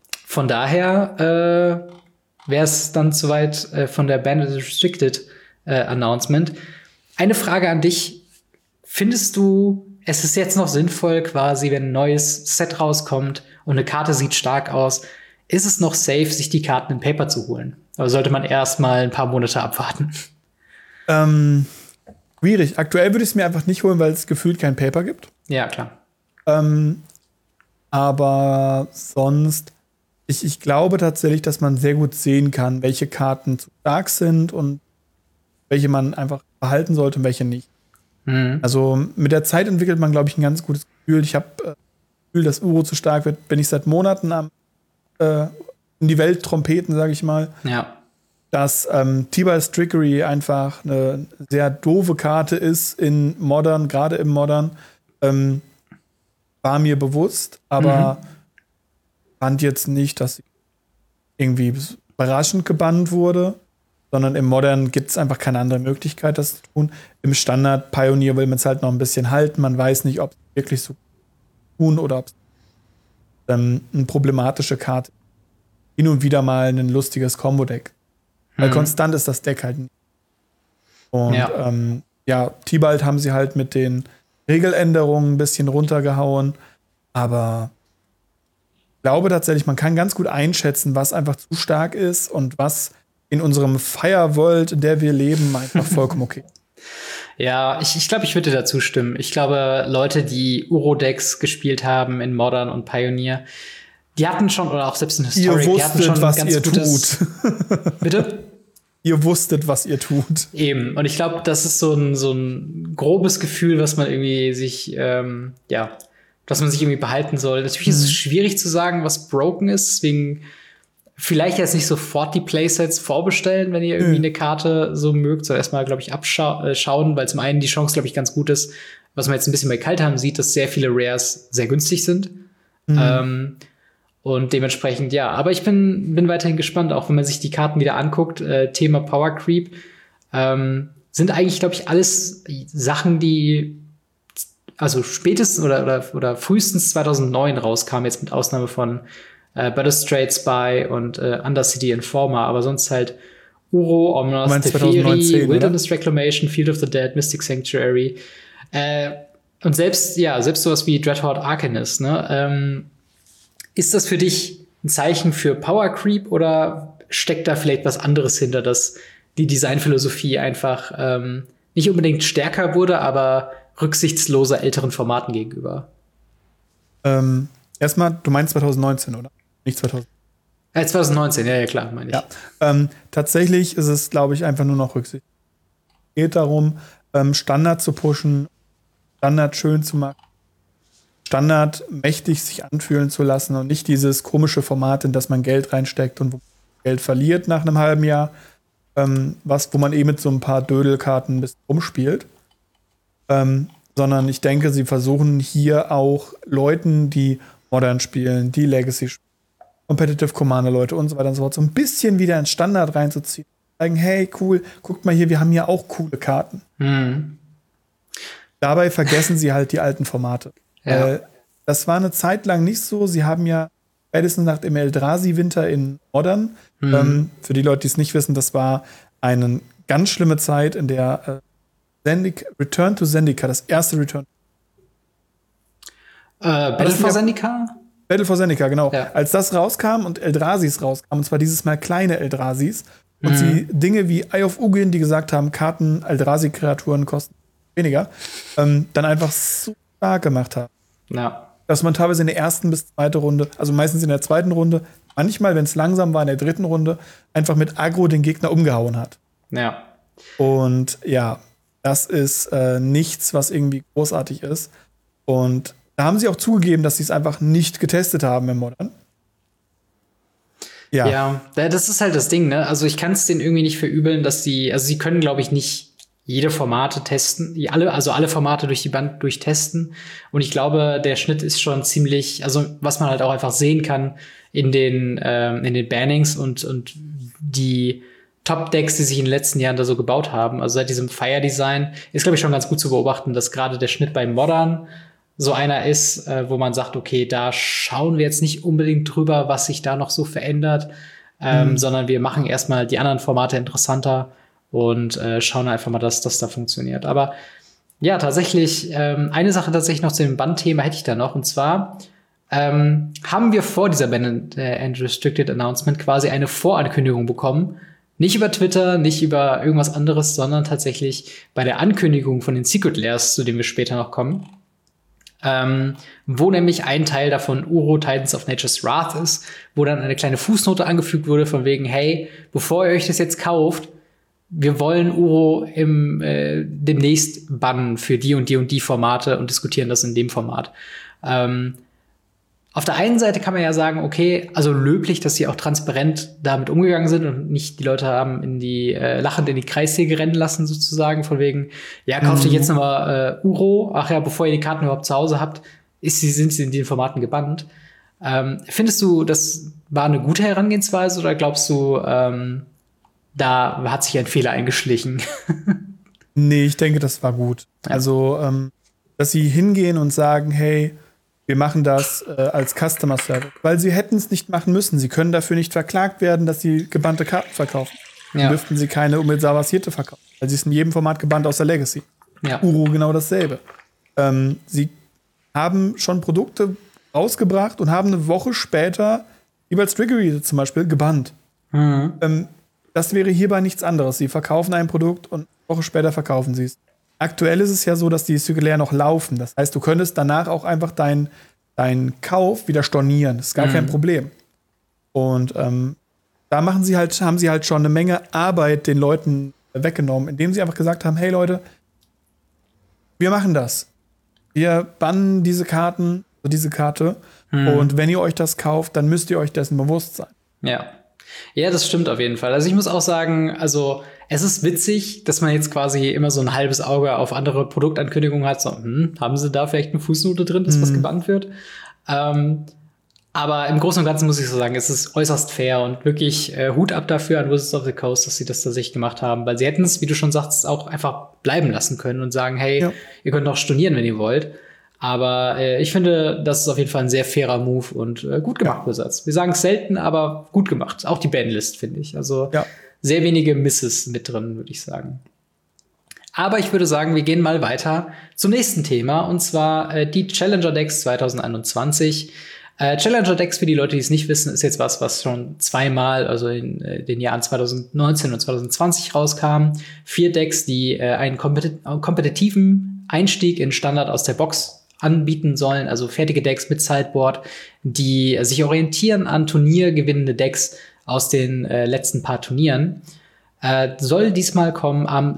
daher wäre es dann soweit von der Banned Restricted Announcement. Eine Frage an dich. Findest du, es ist jetzt noch sinnvoll, quasi, wenn ein neues Set rauskommt und eine Karte sieht stark aus, ist es noch safe, sich die Karten in Paper zu holen? Oder sollte man erst mal ein paar Monate abwarten? Schwierig. Aktuell würde ich es mir einfach nicht holen, weil es gefühlt kein Paper gibt. Ja, klar. Aber sonst, ich glaube tatsächlich, dass man sehr gut sehen kann, welche Karten zu stark sind und welche man einfach behalten sollte und welche nicht. Also mit der Zeit entwickelt man, glaube ich, ein ganz gutes Gefühl. Ich habe das Gefühl, dass Uro zu stark wird, bin ich seit Monaten am in die Welt trompeten, sage ich mal. Ja. Dass T-Balls Trickery einfach eine sehr doofe Karte ist in Modern, gerade im Modern. War mir bewusst, aber fand jetzt nicht, dass sie irgendwie überraschend gebannt wurde. Sondern im Modern gibt es einfach keine andere Möglichkeit, das zu tun. Im Standard Pioneer will man es halt noch ein bisschen halten. Man weiß nicht, ob es wirklich so tun oder ob es eine problematische Karte hin und wieder mal ein lustiges Combo-Deck. Weil konstant ist das Deck halt nicht. Und Tibalt haben sie halt mit den Regeländerungen ein bisschen runtergehauen. Aber ich glaube tatsächlich, man kann ganz gut einschätzen, was einfach zu stark ist und was in unserem Fire World, in der wir leben, einfach vollkommen okay. Ja, ich glaube, ich würde dazu stimmen. Ich glaube, Leute, die Uro-Decks gespielt haben in Modern und Pioneer, die hatten schon, oder auch selbst in Historic, ihr die hatten schon was ganz ihr gutes. Tut. Bitte? Ihr wusstet, was ihr tut. Eben. Und ich glaube, das ist so ein grobes Gefühl, was man irgendwie sich, was man sich irgendwie behalten soll. Natürlich ist es schwierig zu sagen, was broken ist, deswegen vielleicht jetzt nicht sofort die Playsets vorbestellen, wenn ihr irgendwie eine Karte so mögt, sondern erstmal, glaube ich, schauen, weil zum einen die Chance, glaube ich, ganz gut ist, was man jetzt ein bisschen bei Kaltheim sieht, dass sehr viele Rares sehr günstig sind. Und dementsprechend, ja. Aber ich bin weiterhin gespannt, auch wenn man sich die Karten wieder anguckt. Thema Power Creep sind eigentlich, glaube ich, alles Sachen, die also spätestens oder frühestens 2009 rauskamen, jetzt mit Ausnahme von Balustrade Spy und Undercity Informer, aber sonst halt Uro, Omnos, Teferi, Wilderness Reclamation, Field of the Dead, Mystic Sanctuary und selbst sowas wie Dreadhorde Arcanist, ne? Ist das für dich ein Zeichen für Power Creep oder steckt da vielleicht was anderes hinter, dass die Designphilosophie einfach nicht unbedingt stärker wurde, aber rücksichtsloser älteren Formaten gegenüber? Erstmal, du meinst 2019, oder? Nicht 2000. 2019, ja, klar, meine ich. Ja. Tatsächlich ist es, glaube ich, einfach nur noch Rücksicht. Es geht darum, Standard zu pushen, Standard schön zu machen, Standard mächtig sich anfühlen zu lassen und nicht dieses komische Format, in das man Geld reinsteckt und wo man Geld verliert nach einem halben Jahr, wo man mit so ein paar Dödelkarten ein bisschen rumspielt. Sondern ich denke, sie versuchen hier auch Leuten, die Modern spielen, die Legacy spielen, Competitive Commander Leute und so weiter und so fort, so ein bisschen wieder ins Standard reinzuziehen. Sagen, hey, cool, guckt mal hier, wir haben hier auch coole Karten. Dabei vergessen sie halt die alten Formate. Ja. Das war eine Zeit lang nicht so. Sie haben ja spätestens nach dem Eldrazi-Winter in Modern, für die Leute, die es nicht wissen, das war eine ganz schlimme Zeit, in der Return to Zendika, das erste Return. Battle for Zendika? Battle for Zendika, genau. Ja. Als das rauskam und Eldrasis rauskamen, und zwar dieses Mal kleine Eldrasis, und sie Dinge wie Eye of Ugin, die gesagt haben, Karten, Eldrazi-Kreaturen kosten weniger, dann einfach so stark gemacht haben. Ja. Dass man teilweise in der ersten bis zweiten Runde, also meistens in der zweiten Runde, manchmal, wenn es langsam war, in der dritten Runde, einfach mit Aggro den Gegner umgehauen hat. Ja. Und ja, das ist nichts, was irgendwie großartig ist. Und da haben sie auch zugegeben, dass sie es einfach nicht getestet haben im Modern. Ja, das ist halt das Ding, ne? Also ich kann es denen irgendwie nicht verübeln, dass sie können, glaube ich, nicht jede Formate testen, alle Formate durch die Band durchtesten. Und ich glaube, der Schnitt ist schon ziemlich, also was man halt auch einfach sehen kann in den Bannings und die Top-Decks, die sich in den letzten Jahren da so gebaut haben. Also seit diesem Fire-Design ist, glaube ich, schon ganz gut zu beobachten, dass gerade der Schnitt bei Modern so einer ist, wo man sagt, okay, da schauen wir jetzt nicht unbedingt drüber, was sich da noch so verändert, sondern wir machen erstmal die anderen Formate interessanter und schauen einfach mal, dass das da funktioniert. Aber ja, tatsächlich, eine Sache tatsächlich noch zu dem Bandthema hätte ich da noch, und zwar haben wir vor dieser Banned and Restricted Announcement quasi eine Vorankündigung bekommen. Nicht über Twitter, nicht über irgendwas anderes, sondern tatsächlich bei der Ankündigung von den Secret Lairs, zu denen wir später noch kommen. Wo nämlich ein Teil davon Uro Titans of Nature's Wrath ist, wo dann eine kleine Fußnote angefügt wurde von wegen, hey, bevor ihr euch das jetzt kauft, wir wollen Uro demnächst bannen für die und die und die Formate und diskutieren das in dem Format. Auf der einen Seite kann man ja sagen, okay, also löblich, dass sie auch transparent damit umgegangen sind und nicht die Leute haben lachend in die Kreissäge rennen lassen, sozusagen, von wegen, ja, kauft euch jetzt noch mal Uro, ach ja, bevor ihr die Karten überhaupt zu Hause habt, sind sie in den Formaten gebannt. Findest du, das war eine gute Herangehensweise oder glaubst du, da hat sich ein Fehler eingeschlichen? Nee, ich denke, das war gut. Ja. Also, dass sie hingehen und sagen, hey, wir machen das als Customer Service. Weil sie hätten es nicht machen müssen. Sie können dafür nicht verklagt werden, dass sie gebannte Karten verkaufen. Dann dürften sie keine unmittelbar basierte verkaufen. Weil sie ist in jedem Format gebannt außer Legacy. Ja. Uro genau dasselbe. Sie haben schon Produkte rausgebracht und haben eine Woche später, wie bei Trickery zum Beispiel, gebannt. Das wäre hierbei nichts anderes. Sie verkaufen ein Produkt und eine Woche später verkaufen sie es. aktuell ist es ja so, dass die Zirkuläre noch laufen. Das heißt, du könntest danach auch einfach deinen Kauf wieder stornieren. Das ist gar kein Problem. Und da haben sie halt schon eine Menge Arbeit den Leuten weggenommen, indem sie einfach gesagt haben, hey Leute, wir machen das. Wir bannen diese Karte. Und wenn ihr euch das kauft, dann müsst ihr euch dessen bewusst sein. Ja. Ja, das stimmt auf jeden Fall. Also ich muss auch sagen, also es ist witzig, dass man jetzt quasi immer so ein halbes Auge auf andere Produktankündigungen hat. So, haben sie da vielleicht eine Fußnote drin, dass was gebannt wird? Aber im Großen und Ganzen muss ich so sagen, es ist äußerst fair und wirklich Hut ab dafür an Wizards of the Coast, dass sie das tatsächlich gemacht haben. Weil sie hätten es, wie du schon sagst, auch einfach bleiben lassen können und sagen, hey, ihr könnt auch stornieren, wenn ihr wollt. Aber ich finde, das ist auf jeden Fall ein sehr fairer Move und gut gemacht, Wizards. Wir sagen es selten, aber gut gemacht. Auch die Banlist, finde ich. Also sehr wenige Misses mit drin, würde ich sagen. Aber ich würde sagen, wir gehen mal weiter zum nächsten Thema. Und zwar die Challenger Decks 2021. Challenger Decks, für die Leute, die es nicht wissen, ist jetzt was schon zweimal, also in den Jahren 2019 und 2020 rauskam. 4 Decks, die einen kompetitiven Einstieg in Standard aus der Box anbieten sollen, also fertige Decks mit Sideboard, die sich orientieren an turniergewinnende Decks aus den letzten paar Turnieren. Soll diesmal kommen am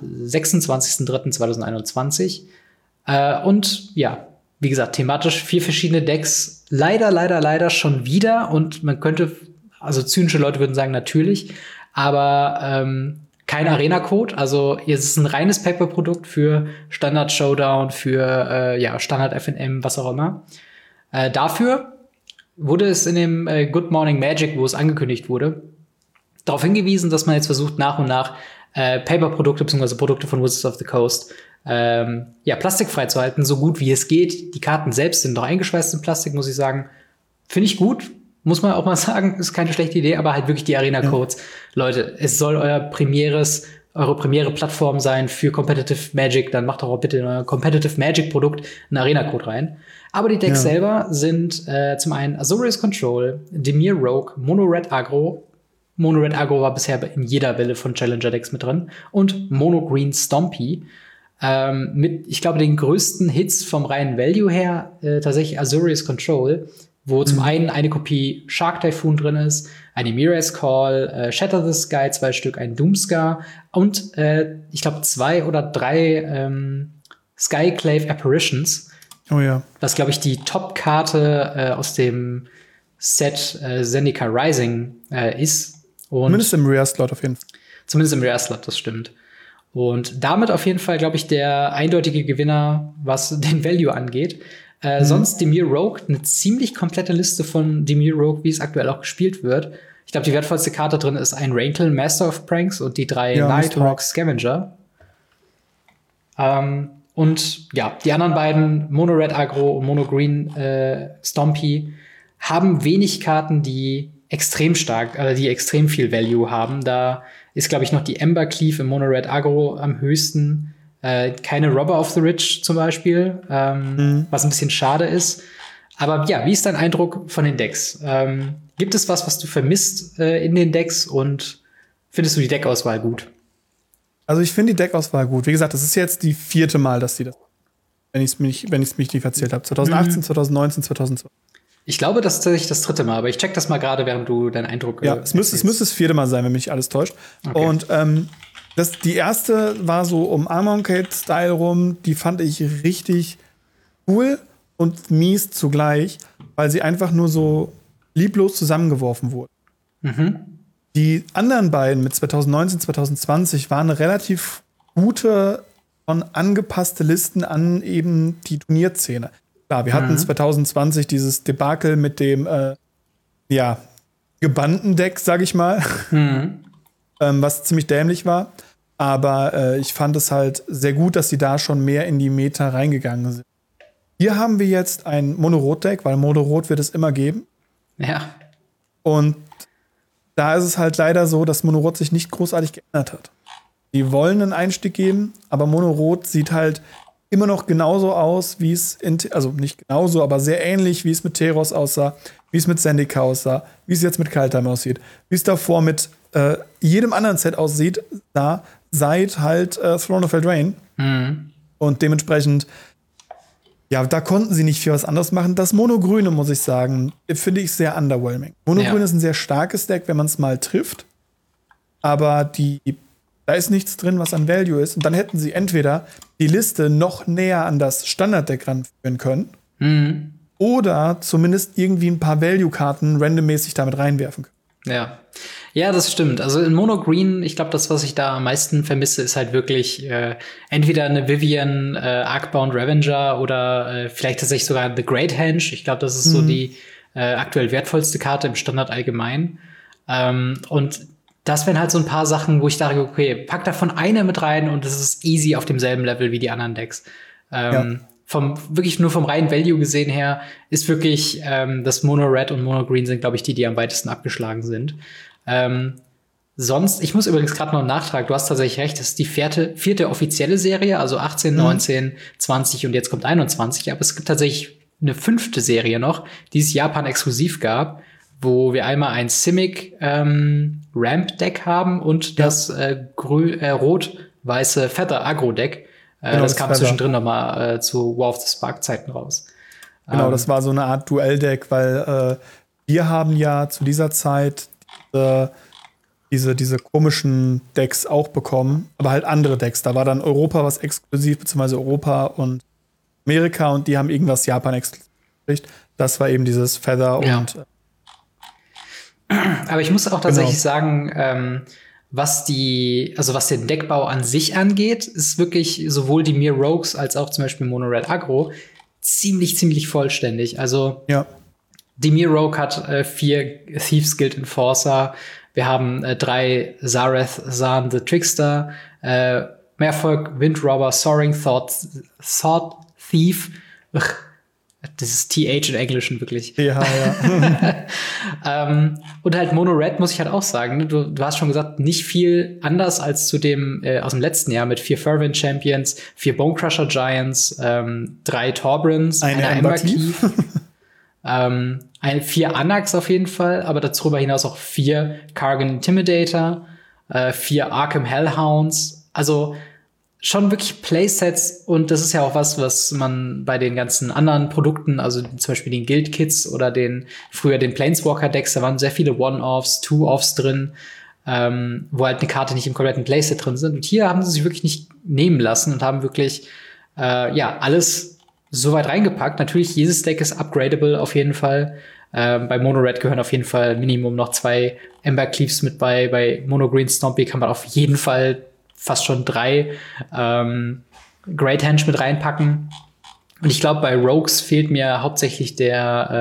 26.03.2021. Und ja, wie gesagt, thematisch 4 verschiedene Decks. Leider schon wieder. Und man könnte, also zynische Leute würden sagen, natürlich. Aber kein Arena-Code. Also es ist ein reines Paper-Produkt für Standard-Showdown, für Standard-FNM, was auch immer. Dafür wurde es in dem Good Morning Magic, wo es angekündigt wurde, darauf hingewiesen, dass man jetzt versucht, nach und nach Paper-Produkte bzw. Produkte von Wizards of the Coast plastikfrei zu halten, so gut wie es geht. Die Karten selbst sind noch eingeschweißt in Plastik, muss ich sagen. Finde ich gut. Muss man auch mal sagen, ist keine schlechte Idee, aber halt wirklich die Arena-Codes. Ja. Leute, es soll eure premiere Plattform sein für Competitive Magic, dann macht doch auch bitte in euer Competitive Magic-Produkt einen Arena-Code rein. Aber die Decks selber sind zum einen Azorius Control, Dimir Rogue, Mono Red Aggro. Mono Red Aggro war bisher in jeder Welle von Challenger-Decks mit drin. Und Mono Green Stompy. Mit, ich glaube, den größten Hits vom reinen Value her tatsächlich Azorius Control, wo zum einen eine Kopie Shark Typhoon drin ist, eine Mirror's Call, Shatter the Sky, 2 Stück, ein Doomscar und ich glaube 2 oder 3 Skyclave Apparitions. Oh ja. Was, glaube ich, die Top-Karte aus dem Set Zendika Rising ist. Und zumindest im Rare-Slot auf jeden Fall. Zumindest im Rare-Slot, das stimmt. Und damit auf jeden Fall, glaube ich, der eindeutige Gewinner, was den Value angeht. Sonst Dimir Rogue, eine ziemlich komplette Liste von Dimir Rogue, wie es aktuell auch gespielt wird. Ich glaube, die wertvollste Karte drin ist ein Rankle, Master of Pranks und die 3 Nighthawk Scavenger. Und ja, die anderen beiden, Mono Red Aggro und Mono Green Stompy, haben wenig Karten, die extrem stark, die extrem viel Value haben. Da ist, glaube ich, noch die Ember Cleave im Mono Red Aggro am höchsten. Keine Robber of the Rich zum Beispiel, was ein bisschen schade ist. Aber ja, wie ist dein Eindruck von den Decks? Gibt es was du vermisst in den Decks und findest du die Deckauswahl gut? Also ich finde die Deckauswahl gut. Wie gesagt, das ist jetzt die 4. Mal, dass die das, wenn ich es mich nicht verzählt habe. 2018, 2019, 2020. Ich glaube, das ist tatsächlich das 3. Mal, aber ich check das mal gerade, während du deinen Eindruck es müsste das 4. Mal sein, wenn mich nicht alles täuscht. Okay. Und die erste war so um Armoncade-Style rum, die fand ich richtig cool und mies zugleich, weil sie einfach nur so lieblos zusammengeworfen wurde. Die anderen beiden mit 2019, 2020 waren relativ gute und angepasste Listen an eben die Turnierszene. Klar, wir hatten 2020 dieses Debakel mit dem gebannten Deck, sag ich mal, was ziemlich dämlich war. Aber ich fand es halt sehr gut, dass sie da schon mehr in die Meta reingegangen sind. Hier haben wir jetzt ein Mono-Rot-Deck, weil Mono-Rot wird es immer geben. Ja. Und da ist es halt leider so, dass Mono-Rot sich nicht großartig geändert hat. Die wollen einen Einstieg geben, aber Mono-Rot sieht halt immer noch genauso aus, wie es also nicht genauso, aber sehr ähnlich, wie es mit Teros aussah, wie es mit Zendika aussah, wie es jetzt mit Kaldheim aussieht, wie es davor mit jedem anderen Set aussieht, seit halt Throne of Eldraine. Und dementsprechend, ja, da konnten sie nicht viel was anderes machen. Das Monogrüne, muss ich sagen, finde ich sehr underwhelming. Monogrün ist ein sehr starkes Deck, wenn man es mal trifft. Aber da ist nichts drin, was an Value ist. Und dann hätten sie entweder die Liste noch näher an das Standarddeck ranführen können. Oder zumindest irgendwie ein paar Value-Karten randommäßig damit reinwerfen können. Ja, das stimmt. Also in Mono Green, ich glaube, das, was ich da am meisten vermisse, ist halt wirklich entweder eine Vivian Arcbound Revenger oder vielleicht tatsächlich sogar The Great Henge. Ich glaube, das ist so die aktuell wertvollste Karte im Standard allgemein. Und das wären halt so ein paar Sachen, wo ich dachte, okay, pack davon eine mit rein und es ist easy auf demselben Level wie die anderen Decks. Wirklich nur vom reinen Value gesehen her ist wirklich das Mono Red und Mono Green sind, glaube ich, die am weitesten abgeschlagen sind. Sonst, ich muss übrigens gerade noch einen Nachtrag, du hast tatsächlich recht, das ist die vierte offizielle Serie, also 18, 19, 20 und jetzt kommt 21, aber es gibt tatsächlich eine 5. Serie noch, die es Japan exklusiv gab, wo wir einmal ein Simic Ramp-Deck haben und das rot-weiße Feather Agro-Deck. Das kam zwischendrin noch mal zu War of the Spark-Zeiten raus. Genau, das war so eine Art Duell-Deck, weil wir haben ja zu dieser Zeit diese komischen Decks auch bekommen, aber halt andere Decks. Da war dann Europa was exklusiv, beziehungsweise Europa und Amerika und die haben irgendwas Japan exklusiv gekriegt. Das war eben dieses Feather und aber ich muss auch tatsächlich sagen, was den Deckbau an sich angeht, ist wirklich sowohl die Mir Rogues als auch zum Beispiel Mono Red Agro ziemlich vollständig. Also die Mir Rogue hat 4 Thieves Guild Enforcer, wir haben 3 Zareth Zahn the Trickster, Mehrvolk Windrobber, Soaring Thought Thief. Das ist TH im Englischen wirklich. Ja. Und halt Mono Red muss ich halt auch sagen, ne? Du hast schon gesagt, nicht viel anders als zu dem aus dem letzten Jahr mit 4 Fervent Champions, 4 Bonecrusher Giants, 3 Torbrins, eine Ember Keith, 4 Anax auf jeden Fall, aber darüber hinaus auch 4 Kargan Intimidator, 4 Arkham Hellhounds, also schon wirklich Playsets und das ist ja auch was man bei den ganzen anderen Produkten, also zum Beispiel den Guild-Kits oder früher den Planeswalker-Decks, da waren sehr viele One-Offs, Two-Offs drin, wo halt eine Karte nicht im kompletten Playset drin sind. Und hier haben sie sich wirklich nicht nehmen lassen und haben wirklich alles so weit reingepackt. Natürlich, jedes Deck ist upgradable auf jeden Fall. Bei Mono Red gehören auf jeden Fall Minimum noch 2 Ember Cleaves mit bei. Bei Mono Green Stompy kann man auf jeden Fall fast schon 3 Great Henge mit reinpacken. Und ich glaube, bei Rogues fehlt mir hauptsächlich die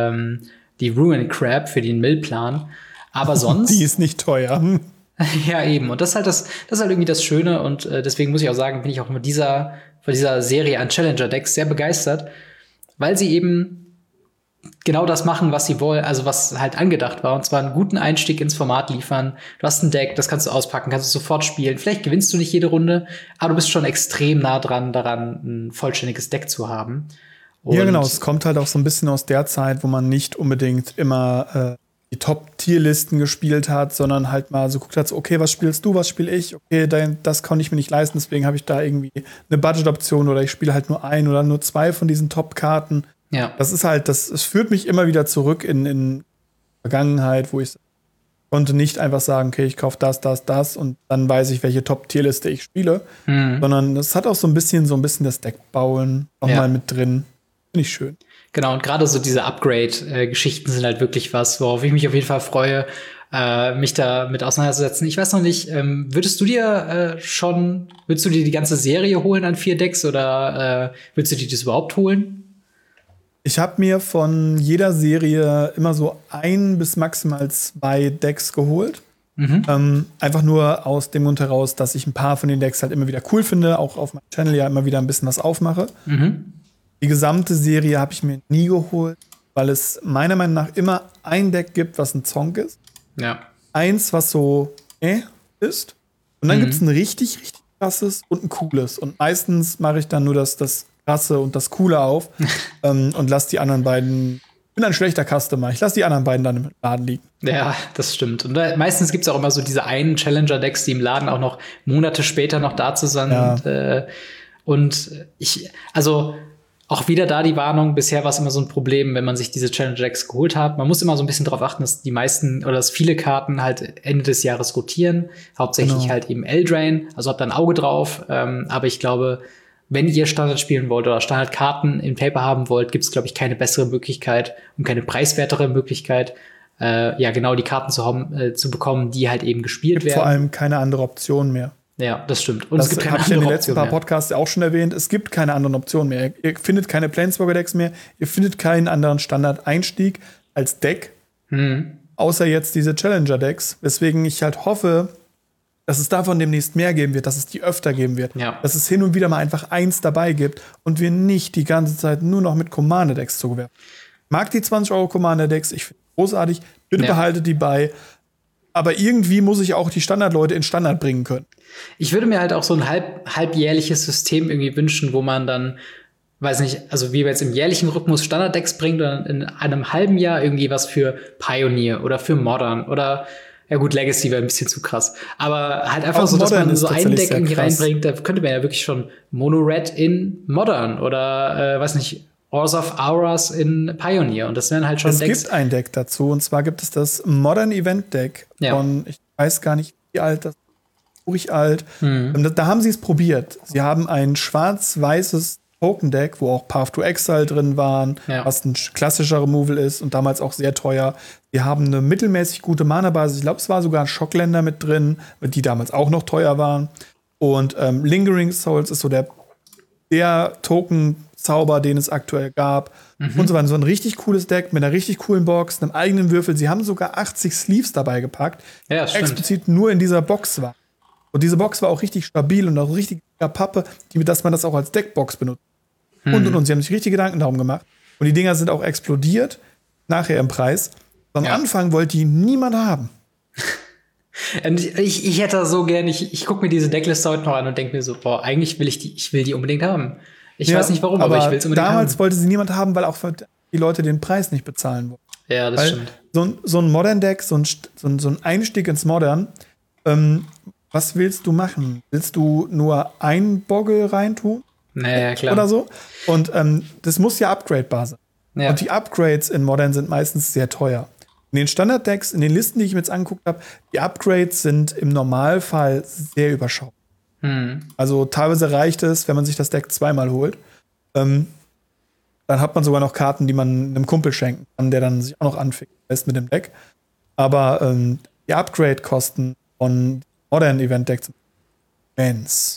Ruin Crab für den Millplan. Aber sonst. Die ist nicht teuer. Ja, eben. Und das ist halt irgendwie das Schöne. Und deswegen muss ich auch sagen, bin ich auch von dieser Serie an Challenger-Decks sehr begeistert, weil sie eben genau das machen, was sie wollen, also was halt angedacht war, und zwar einen guten Einstieg ins Format liefern. Du hast ein Deck, das kannst du auspacken, kannst du sofort spielen. Vielleicht gewinnst du nicht jede Runde, aber du bist schon extrem nah daran, ein vollständiges Deck zu haben. Und ja, genau. Es kommt halt auch so ein bisschen aus der Zeit, wo man nicht unbedingt immer die Top-Tier-Listen gespielt hat, sondern halt mal so guckt hat, so, okay, was spielst du, was spiele ich? Okay, das konnte ich mir nicht leisten, deswegen habe ich da irgendwie eine Budget-Option oder ich spiele halt nur 1 oder nur 2 von diesen Top-Karten. Ja. Das ist halt, es führt mich immer wieder zurück in Vergangenheit, wo ich konnte nicht einfach sagen, okay, ich kaufe das und dann weiß ich, welche Top-Tier-Liste ich spiele, sondern es hat auch so ein bisschen das Deckbauen auch mal mit drin. Finde ich schön. Genau, und gerade so diese Upgrade-Geschichten sind halt wirklich was, worauf ich mich auf jeden Fall freue, mich da mit auseinanderzusetzen. Ich weiß noch nicht, würdest du dir die ganze Serie holen an 4 Decks oder würdest du dir das überhaupt holen? Ich habe mir von jeder Serie immer so 1 bis maximal 2 Decks geholt. Einfach nur aus dem Grund heraus, dass ich ein paar von den Decks halt immer wieder cool finde, auch auf meinem Channel ja immer wieder ein bisschen was aufmache. Die gesamte Serie habe ich mir nie geholt, weil es meiner Meinung nach immer ein Deck gibt, was ein Zonk ist. Ja. Eins, was so ist. Und dann gibt es ein richtig krasses und ein cooles. Und meistens mache ich dann nur das Krasse und das Coole auf und lass die anderen beiden. Ich bin ein schlechter Customer. Ich lasse die anderen beiden dann im Laden liegen. Ja, das stimmt. Und meistens gibt es auch immer so diese einen Challenger-Decks, die im Laden auch noch Monate später noch dazu sind. Ja. Und also auch wieder da die Warnung, bisher war es immer so ein Problem, wenn man sich diese Challenger-Decks geholt hat. Man muss immer so ein bisschen darauf achten, dass die meisten oder dass viele Karten halt Ende des Jahres rotieren. Hauptsächlich halt eben Eldraine, also habt da ein Auge drauf. Aber ich glaube, wenn ihr Standard spielen wollt oder Standardkarten im Paper haben wollt, gibt es, glaube ich, keine bessere Möglichkeit und keine preiswertere Möglichkeit, genau die Karten zu bekommen, die halt eben gespielt werden. Vor allem keine andere Option mehr. Ja, das stimmt. Und das es gibt keine habe ich in den letzten paar Podcasts auch schon erwähnt. Es gibt keine anderen Optionen mehr. Ihr findet keine Planeswalker-Decks mehr. Ihr findet keinen anderen Standard-Einstieg als Deck. Außer jetzt diese Challenger-Decks. Weswegen ich halt hoffe, dass es davon demnächst mehr geben wird, dass es die öfter geben wird. Ja. Dass es hin und wieder mal einfach eins dabei gibt und wir nicht die ganze Zeit nur noch mit Commander-Decks zugewerfen. Mag die 20 € Commander-Decks, ich finde es großartig. Bitte behaltet die bei. Aber irgendwie muss ich auch die Standardleute in Standard bringen können. Ich würde mir halt auch so ein halbjährliches System irgendwie wünschen, wo man dann, weiß nicht, also wie wir jetzt im jährlichen Rhythmus Standarddecks bringt und in einem halben Jahr irgendwie was für Pioneer oder für Modern oder ja gut, Legacy wäre ein bisschen zu krass. Aber halt einfach auch so, dass man so ein Deck irgendwie reinbringt, da könnte man ja wirklich schon Mono-Red in Modern oder weiß nicht, Wars of Auras in Pioneer. Und das wären halt schon Decks. Es gibt ein Deck dazu, und zwar gibt es das Modern Event Deck von, ich weiß gar nicht, wie alt das ist, ruhig alt. Da haben sie es probiert. Sie haben ein schwarz-weißes Token-Deck, wo auch Path to Exile drin waren, was ein klassischer Removal ist und damals auch sehr teuer. Sie haben eine mittelmäßig gute Mana-Basis. Ich glaube, es war sogar ein Schockländer mit drin, die damals auch noch teuer waren. Und Lingering Souls ist so der Token-Zauber, den es aktuell gab. Und so weiter. So ein richtig cooles Deck mit einer richtig coolen Box, einem eigenen Würfel. Sie haben sogar 80 Sleeves dabei gepackt, die explizit nur in dieser Box war. Und diese Box war auch richtig stabil und auch richtig Pappe, dass man das auch als Deckbox benutzt. Und. Sie haben sich richtig Gedanken darum gemacht. Und die Dinger sind auch explodiert, nachher im Preis. Am Anfang wollte die niemand haben. Und ich hätte so gerne, ich gucke mir diese Deckliste heute noch an und denke mir so, boah, eigentlich will ich will die unbedingt haben. Ich weiß nicht warum, aber ich will es unbedingt haben. Damals wollte sie niemand haben, weil auch die Leute den Preis nicht bezahlen wollten. Ja, das stimmt. So ein Modern-Deck, so ein Einstieg ins Modern, was willst du machen? Willst du nur ein Boggle reintun? Naja, klar. Oder so? Und das muss ja upgradebar sein. Ja. Und die Upgrades in Modern sind meistens sehr teuer. In den Standard-Decks, in den Listen, die ich mir jetzt angeguckt habe, die Upgrades sind im Normalfall sehr überschaubar. Also teilweise reicht es, wenn man sich das Deck zweimal holt. Dann hat man sogar noch Karten, die man einem Kumpel schenken kann, der dann sich auch noch anfickt mit dem Deck. Aber die Upgrade-Kosten von Modern Event Decks sind immens.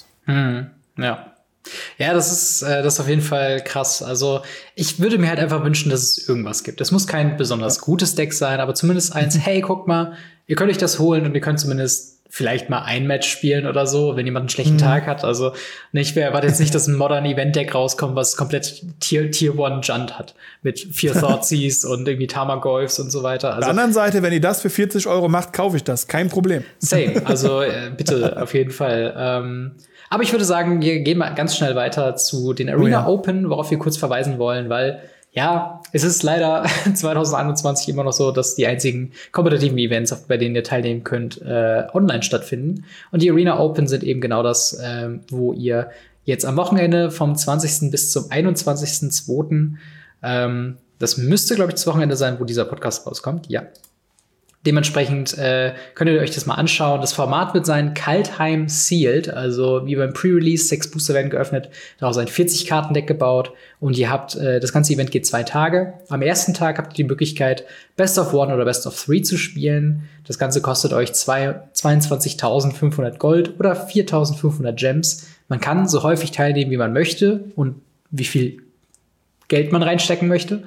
Ja, das ist auf jeden Fall krass. Also ich würde mir halt einfach wünschen, dass es irgendwas gibt. Es muss kein besonders gutes Deck sein, aber zumindest eins, hey, guck mal, ihr könnt euch das holen und ihr könnt zumindest vielleicht mal ein Match spielen oder so, wenn jemand einen schlechten Tag hat. Also ich erwarte jetzt nicht, dass ein Modern Event Deck rauskommt, was komplett Tier 1 Junt hat. Mit 4 Thoughtseas und irgendwie Tarmogoyfs und so weiter. Also, auf der anderen Seite, wenn ihr das für 40 € macht, kaufe ich das. Kein Problem. Same. Also bitte, auf jeden Fall. Aber ich würde sagen, wir gehen mal ganz schnell weiter zu den Arena Open, worauf wir kurz verweisen wollen, weil es ist leider 2021 immer noch so, dass die einzigen kompetitiven Events, bei denen ihr teilnehmen könnt, online stattfinden. Und die Arena Open sind eben genau das, wo ihr jetzt am Wochenende vom 20. bis zum 21.02. Das müsste, glaube ich, das Wochenende sein, wo dieser Podcast rauskommt. Ja. Dementsprechend könnt ihr euch das mal anschauen. Das Format wird sein Kaldheim Sealed, also wie beim Pre-Release, 6 Booster werden geöffnet, daraus ein 40-Karten-Deck gebaut und ihr habt, das ganze Event geht 2 Tage. Am ersten Tag habt ihr die Möglichkeit, Best of 1 oder Best of 3 zu spielen. Das Ganze kostet euch 22.500 Gold oder 4.500 Gems. Man kann so häufig teilnehmen, wie man möchte und wie viel Geld man reinstecken möchte.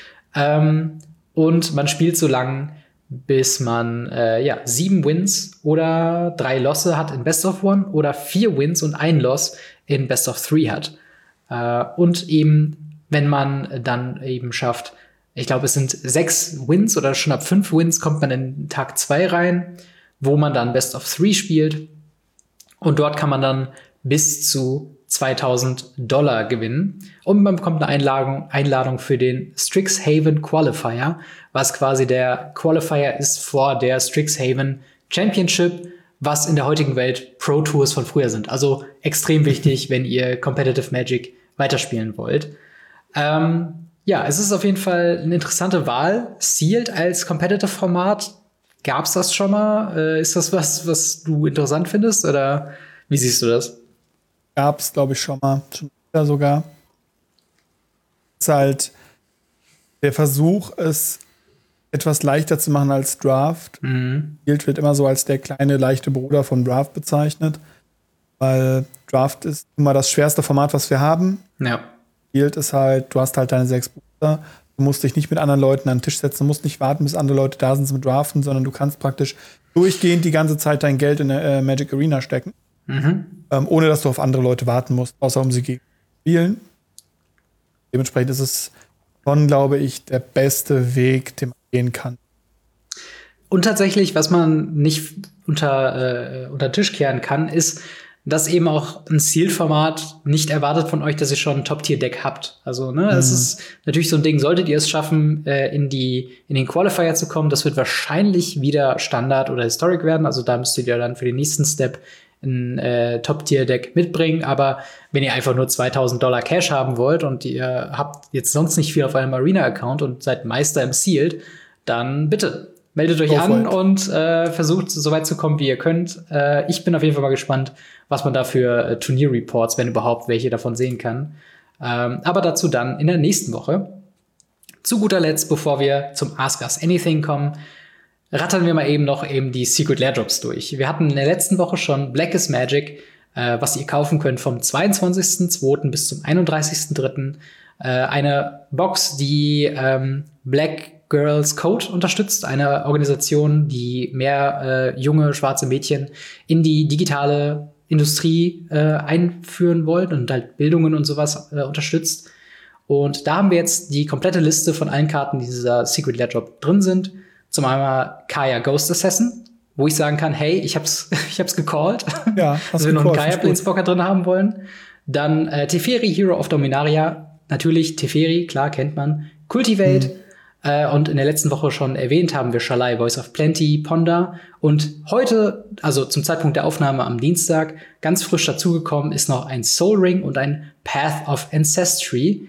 Und man spielt so lang, bis man 7 Wins oder 3 Losse hat in Best of 1 oder 4 Wins und 1 Loss in Best of 3 hat. Und eben, wenn man dann eben schafft, ich glaube, es sind 6 Wins oder schon ab 5 Wins kommt man in Tag 2 rein, wo man dann Best of 3 spielt. Und dort kann man dann bis zu $2.000 gewinnen. Und man bekommt eine Einladung für den Strixhaven Qualifier, was quasi der Qualifier ist vor der Strixhaven Championship, was in der heutigen Welt Pro Tours von früher sind. Also extrem wichtig, wenn ihr Competitive Magic weiterspielen wollt. Ja, es ist auf jeden Fall eine interessante Wahl. Sealed als Competitive-Format, gab's das schon mal? Ist das was du interessant findest, oder wie siehst du das? Gab's, glaube ich, schon mal. Schon sogar. Es ist halt der Versuch, es etwas leichter zu machen als Draft. Sealed wird immer so als der kleine, leichte Bruder von Draft bezeichnet, weil Draft ist immer das schwerste Format, was wir haben. Ja. Sealed ist halt, du hast halt deine 6 Booster, du musst dich nicht mit anderen Leuten an den Tisch setzen, du musst nicht warten, bis andere Leute da sind zum Draften, sondern du kannst praktisch durchgehend die ganze Zeit dein Geld in der Magic Arena stecken, ohne dass du auf andere Leute warten musst, außer um sie gegen spielen. Dementsprechend ist es schon, glaube ich, der beste Weg, den man gehen kann. Und tatsächlich, was man nicht unter den Tisch kehren kann, ist, dass eben auch ein Sealed-Format nicht erwartet von euch, dass ihr schon ein Top-Tier-Deck habt. Also, es ist natürlich so ein Ding, solltet ihr es schaffen, in den Qualifier zu kommen, das wird wahrscheinlich wieder Standard oder Historic werden. Also da müsst ihr dann für den nächsten Step ein Top-Tier-Deck mitbringen. Aber wenn ihr einfach nur $2.000 Cash haben wollt und ihr habt jetzt sonst nicht viel auf eurem Arena-Account und seid Meister im Sealed, dann bitte meldet euch an und versucht, so weit zu kommen, wie ihr könnt. Ich bin auf jeden Fall mal gespannt, was man da für Turnierreports, wenn überhaupt, welche davon sehen kann. Aber dazu dann in der nächsten Woche. Zu guter Letzt, bevor wir zum Ask Us Anything kommen, rattern wir mal eben noch die Secret Lair Drops durch. Wir hatten in der letzten Woche schon Black is Magic, was ihr kaufen könnt vom 22.02. bis zum 31.03. Eine Box, die Black Girls Code unterstützt, eine Organisation, die mehr junge schwarze Mädchen in die digitale Industrie einführen wollen und halt Bildungen und sowas unterstützt. Und da haben wir jetzt die komplette Liste von allen Karten, die dieser Secret Lair Drop drin sind. Zum einen Kaya Ghost Assassin, wo ich sagen kann, hey, ich hab's gecallt, ja, dass wir noch einen Kaya Planeswalker drin haben wollen. Dann Teferi, Hero of Dominaria. Natürlich Teferi, klar, kennt man. Cultivate. Und in der letzten Woche schon erwähnt haben wir Shalai, Voice of Plenty, Ponder. Und heute, also zum Zeitpunkt der Aufnahme am Dienstag, ganz frisch dazugekommen ist noch ein Soul Ring und ein Path of Ancestry,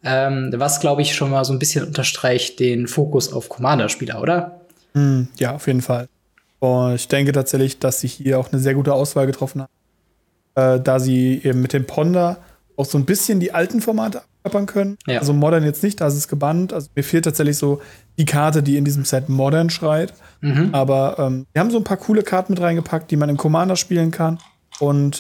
was, glaube ich, schon mal so ein bisschen unterstreicht den Fokus auf Commander-Spieler, oder? Ja, auf jeden Fall. Und ich denke tatsächlich, dass sie hier auch eine sehr gute Auswahl getroffen haben, da sie eben mit dem Ponder auch so ein bisschen die alten Formate abklappern können. Ja. Also Modern jetzt nicht, da ist es gebannt. Also mir fehlt tatsächlich so die Karte, die in diesem Set Modern schreit. Aber wir haben so ein paar coole Karten mit reingepackt, die man im Commander spielen kann. Und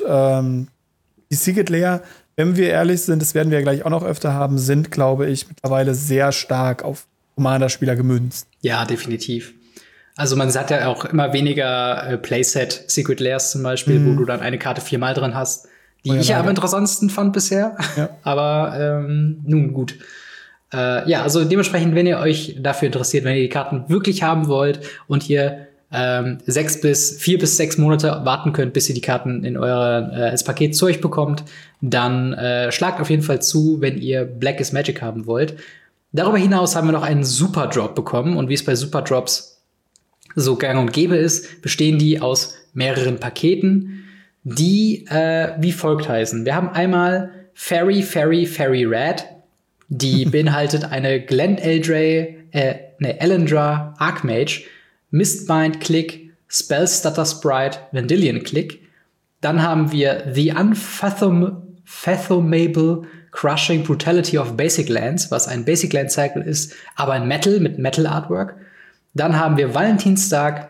die Secret Lair, wenn wir ehrlich sind, das werden wir ja gleich auch noch öfter haben, sind, glaube ich, mittlerweile sehr stark auf Commander-Spieler gemünzt. Ja, definitiv. Also man hat ja auch immer weniger Playset Secret Lairs zum Beispiel, wo du dann eine Karte 4-mal drin hast, die ich ja am interessantesten fand bisher. Ja. Aber nun gut. Ja, also dementsprechend, wenn ihr euch dafür interessiert, wenn ihr die Karten wirklich haben wollt und ihr 4 bis 6 Monate warten könnt, bis ihr die Karten in als Paket zu euch bekommt, dann schlagt auf jeden Fall zu, wenn ihr Black is Magic haben wollt. Darüber hinaus haben wir noch einen Super Drop bekommen. Und wie es bei Super Drops so gang und gäbe ist, bestehen die aus mehreren Paketen, die wie folgt heißen. Wir haben einmal Fairy Red, die beinhaltet eine Elendra Archmage, Mistbind Click, Spellstutter Sprite, Vendilion Click. Dann haben wir The Unfathomable Crushing Brutality of Basic Lands, was ein Basic Land Cycle ist, aber ein Metal mit Metal Artwork. Dann haben wir Valentinstag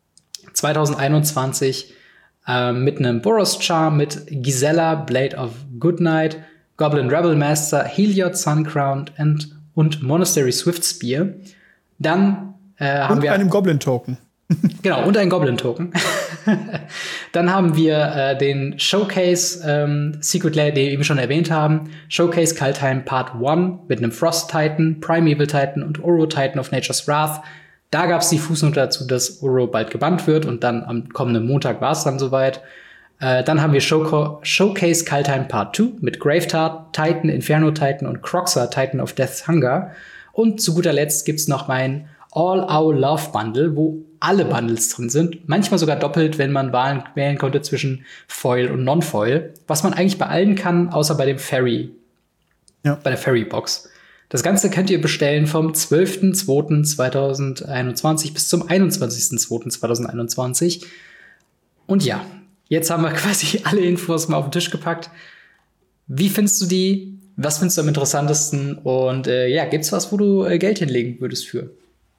2021 mit einem Boros Charm, mit Gisela, Blade of Goodnight, Goblin Rebel Master, Heliod Suncrown und Monastery Swiftspear. Dann haben wir einem Goblin-Token. Genau, und ein Goblin-Token. Dann haben wir den Showcase Secret Lair, den wir eben schon erwähnt haben. Showcase Kaldheim Part 1 mit einem Frost Titan, Primeval Titan und Uro Titan of Nature's Wrath. Da gab es die Fußnote dazu, dass Uro bald gebannt wird und dann am kommenden Montag war es dann soweit. Dann haben wir Showcase Kaldheim Part 2 mit Grave Titan, Inferno Titan und Croxa Titan of Death's Hunger. Und zu guter Letzt gibt's noch mein All Our Love Bundle, wo alle Bundles drin sind. Manchmal sogar doppelt, wenn man wählen konnte zwischen Foil und Non-Foil. Was man eigentlich bei allen kann, außer bei dem Fairy. Ja. Bei der Fairy-Box. Das Ganze könnt ihr bestellen vom 12.02.2021 bis zum 21.02.2021. Und ja, jetzt haben wir quasi alle Infos mal auf den Tisch gepackt. Wie findest du die? Was findest du am interessantesten? Und gibt's was, wo du Geld hinlegen würdest für?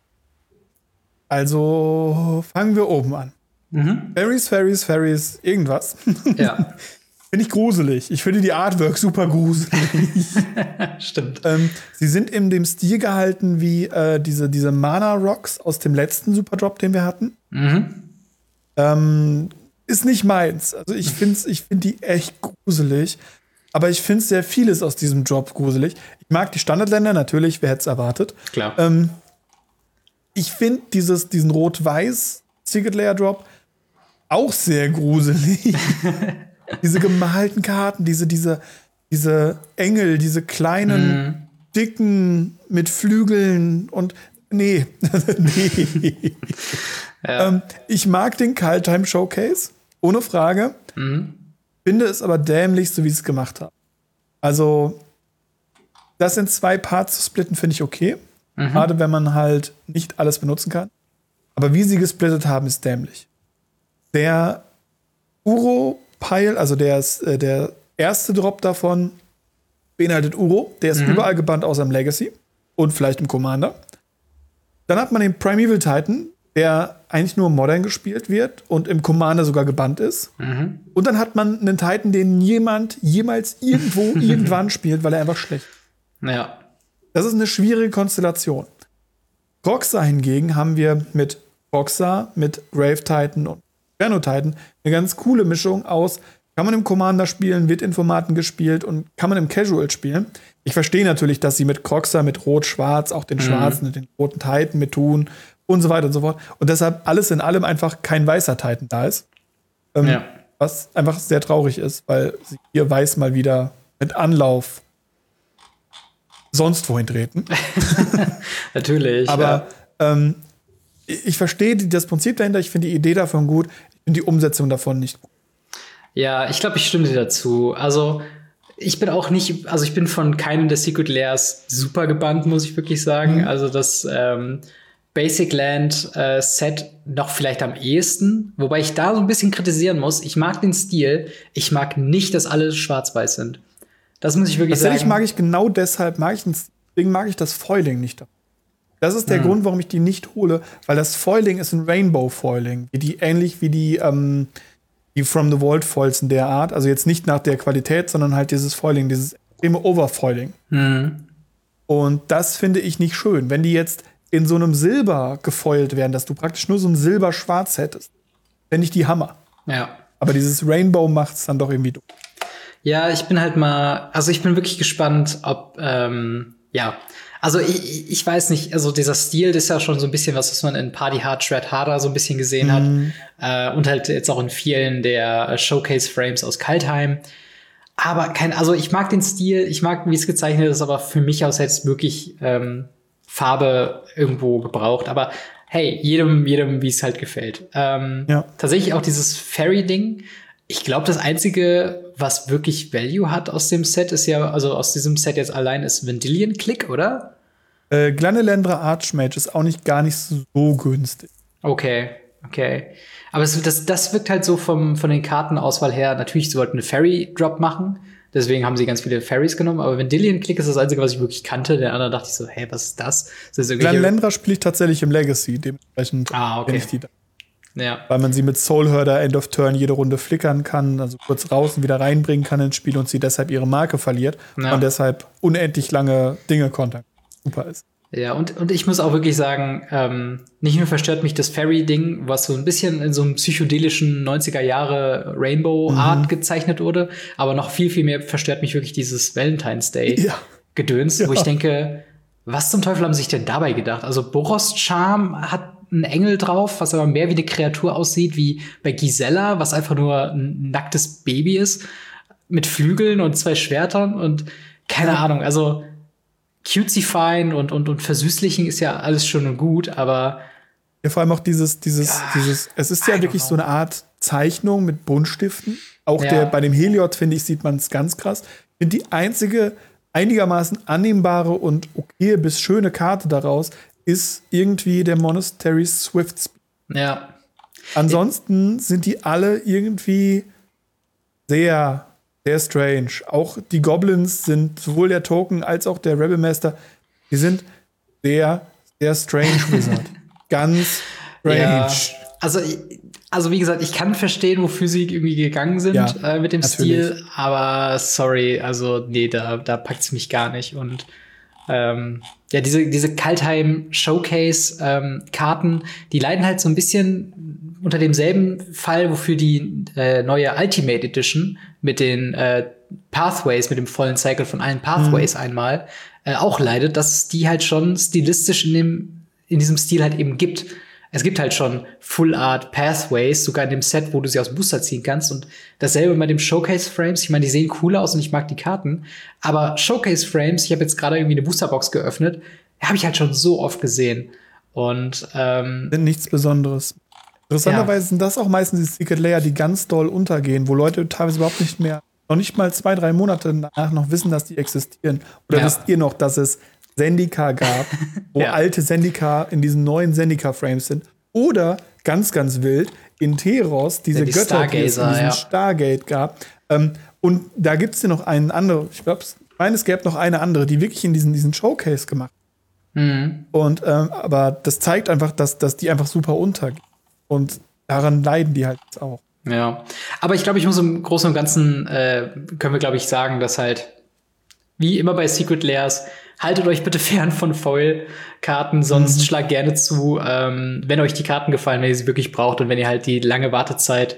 Also fangen wir oben an. Fairies, irgendwas. Ja. Finde ich gruselig. Ich finde die Artwork super gruselig. Stimmt. Sie sind in dem Stil gehalten wie diese Mana-Rocks aus dem letzten Superdrop, den wir hatten. Ist nicht meins. Also ich finde die echt gruselig. Aber ich finde sehr vieles aus diesem Drop gruselig. Ich mag die Standardländer natürlich, wer hätte es erwartet. Klar. Ich finde diesen Rot-Weiß Secret Lair Drop auch sehr gruselig. Diese gemalten Karten, diese Engel, diese kleinen, dicken mit Flügeln und nee. Ja. Ich mag den Kaldheim Showcase, ohne Frage. Finde es aber dämlich, so wie sie es gemacht haben. Also, das in 2 Parts zu splitten, finde ich okay. Gerade wenn man halt nicht alles benutzen kann. Aber wie sie gesplittet haben, ist dämlich. Der Uro-Pile, also der erste Drop davon, beinhaltet Uro. Der ist überall gebannt, außer im Legacy. Und vielleicht im Commander. Dann hat man den Primeval Titan, der eigentlich nur Modern gespielt wird und im Commander sogar gebannt ist. Und dann hat man einen Titan, den niemand jemals irgendwo irgendwann spielt, weil er einfach schlecht ist. Ja. Das ist eine schwierige Konstellation. Kroxa hingegen haben wir mit Kroxa, mit Grave Titan und Inferno Titan eine ganz coole Mischung aus, kann man im Commander spielen, wird in Formaten gespielt und kann man im Casual spielen. Ich verstehe natürlich, dass sie mit Kroxa, mit Rot-Schwarz, auch den schwarzen und den roten Titan mit tun und so weiter und so fort. Und deshalb alles in allem einfach kein weißer Titan da ist. Was einfach sehr traurig ist, weil sie hier weiß mal wieder mit Anlauf sonst wohin treten. Natürlich. Aber ich verstehe das Prinzip dahinter, ich finde die Idee davon gut, ich finde die Umsetzung davon nicht gut. Ja, ich glaube, ich stimme dir dazu. Also, ich bin von keinem der Secret Lairs super gebannt, muss ich wirklich sagen. Also, das Basic Land Set noch vielleicht am ehesten. Wobei ich da so ein bisschen kritisieren muss. Ich mag den Stil. Ich mag nicht, dass alle schwarz-weiß sind. Das muss ich wirklich sagen. Deswegen mag ich das Foiling nicht. Das ist der Grund, warum ich die nicht hole, weil das Foiling ist ein Rainbow-Foiling. Ähnlich wie die From the Vault Foils in der Art. Also jetzt nicht nach der Qualität, sondern halt dieses Foiling, dieses extreme Overfoiling. Und das finde ich nicht schön. Wenn die jetzt in so einem Silber gefoilt werden, dass du praktisch nur so ein Silber-Schwarz hättest, fände ich die Hammer. Ja. Aber dieses Rainbow macht es dann doch irgendwie doof. Ja, ich bin wirklich gespannt, ob, also ich weiß nicht, also dieser Stil, das ist ja schon so ein bisschen was man in Party Hard, Shred Harder so ein bisschen gesehen hat. Und halt jetzt auch in vielen der Showcase-Frames aus Kaldheim. Aber ich mag den Stil, ich mag, wie es gezeichnet ist, aber für mich aus hätte es wirklich Farbe irgendwo gebraucht. Aber hey, jedem, wie es halt gefällt. Tatsächlich auch dieses Fairy-Ding. Ich glaube, das Einzige, was wirklich Value hat aus dem Set, ist ja, also aus diesem Set jetzt allein, ist Vendilion Click, oder? Glanelendra Archmage ist auch gar nicht so günstig. Okay. Aber das wirkt halt so von den Kartenauswahl her. Natürlich, sie wollten eine Fairy-Drop machen. Deswegen haben sie ganz viele Fairies genommen. Aber Vendilion Click ist das Einzige, was ich wirklich kannte. Der andere dachte ich so, hey, was ist das? Glanelendra spiele ich tatsächlich im Legacy. Dementsprechend okay. ich die da. Ja. Weil man sie mit Soulherder End of Turn jede Runde flickern kann, also kurz raus und wieder reinbringen kann ins Spiel und sie deshalb ihre Marke verliert und deshalb unendlich lange Dinge kontern. Super ist. Ja, und ich muss auch wirklich sagen, nicht nur verstört mich das Fairy-Ding, was so ein bisschen in so einem psychedelischen 90er-Jahre Rainbow-Art gezeichnet wurde, aber noch viel, viel mehr verstört mich wirklich dieses Valentine's Day-Gedöns, wo ich denke, was zum Teufel haben sie sich denn dabei gedacht? Also Boros Charm hat einen Engel drauf, was aber mehr wie eine Kreatur aussieht, wie bei Gisela, was einfach nur ein nacktes Baby ist, mit Flügeln und 2 Schwertern und keine Ahnung, also cutesy fine und versüßlichen ist ja alles schön und gut, aber ja, vor allem auch dieses, es ist ja wirklich so eine Art Zeichnung mit Buntstiften. Auch bei dem Heliod, finde ich, sieht man es ganz krass. Ich finde, die einzige einigermaßen annehmbare und okay bis schöne Karte daraus ist irgendwie der Monastery Swift. Ja. Ansonsten sind die alle irgendwie sehr, sehr strange. Auch die Goblins sind sowohl der Token als auch der Rebel Master, die sind sehr, sehr strange Wizard. Ganz strange. Ja. Also wie gesagt, ich kann verstehen, wofür sie irgendwie gegangen sind mit dem natürlich. Stil, aber sorry, also nee, da packt's mich gar nicht. Und diese Kaldheim-Showcase-Karten, die leiden halt so ein bisschen unter demselben Fall, wofür die neue Ultimate Edition mit den Pathways, mit dem vollen Cycle von allen Pathways einmal auch leidet, dass es die halt schon stilistisch in diesem Stil halt eben gibt. Es gibt halt schon Full Art Pathways, sogar in dem Set, wo du sie aus dem Booster ziehen kannst. Und dasselbe bei dem Showcase Frames. Ich meine, die sehen cooler aus und ich mag die Karten. Aber Showcase Frames, ich habe jetzt gerade irgendwie eine Boosterbox geöffnet, habe ich halt schon so oft gesehen. Und sind nichts Besonderes. Interessanterweise sind das auch meistens die Secret Layer, die ganz doll untergehen, wo Leute teilweise überhaupt nicht mehr, noch nicht mal 2-3 Monate danach noch wissen, dass die existieren. Oder wisst ihr noch, dass es Zendika gab, wo alte Zendika in diesen neuen Zendika-Frames sind. Oder, ganz, ganz wild, in Teros diese Götter, die es in diesem Stargate gab. Und da gibt es ja noch einen anderen, ich meine, es gäbe noch eine andere, die wirklich in diesen Showcase gemacht hat. Mhm. Und, aber das zeigt einfach, dass die einfach super untergehen. Und daran leiden die halt auch. Ja, aber ich glaube, ich muss im Großen und Ganzen, können wir, glaube ich, sagen, dass halt, wie immer bei Secret Layers, haltet euch bitte fern von Foil-Karten, sonst schlagt gerne zu, wenn euch die Karten gefallen, wenn ihr sie wirklich braucht und wenn ihr halt die lange Wartezeit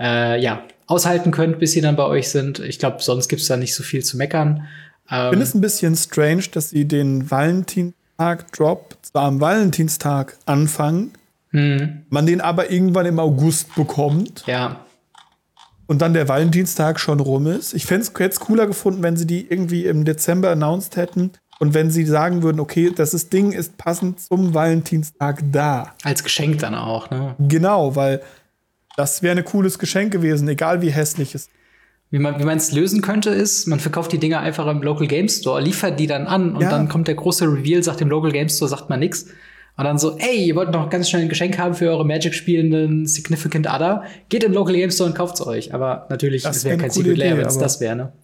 aushalten könnt, bis sie dann bei euch sind. Ich glaube, sonst gibt's da nicht so viel zu meckern. Ich finde es ein bisschen strange, dass sie den Valentinstag-Drop zwar am Valentinstag anfangen, man den aber irgendwann im August bekommt. Ja. Und dann der Valentinstag schon rum ist. Ich hätte es cooler gefunden, wenn sie die irgendwie im Dezember announced hätten. Und wenn sie sagen würden, okay, das Ding ist passend zum Valentinstag da. Als Geschenk dann auch, ne? Genau, weil das wäre ein cooles Geschenk gewesen, egal wie hässlich es ist. Wie man es lösen könnte, ist, man verkauft die Dinger einfach im Local Game Store, liefert die dann an und dann kommt der große Reveal, sagt dem Local Game Store, sagt man nix. Und dann so, ey, ihr wollt noch ganz schnell ein Geschenk haben für eure Magic-spielenden Significant Other? Geht im Local Game Store und kauft's euch. Aber natürlich, es wäre kein Secret Layer, wenn es das wäre, ne?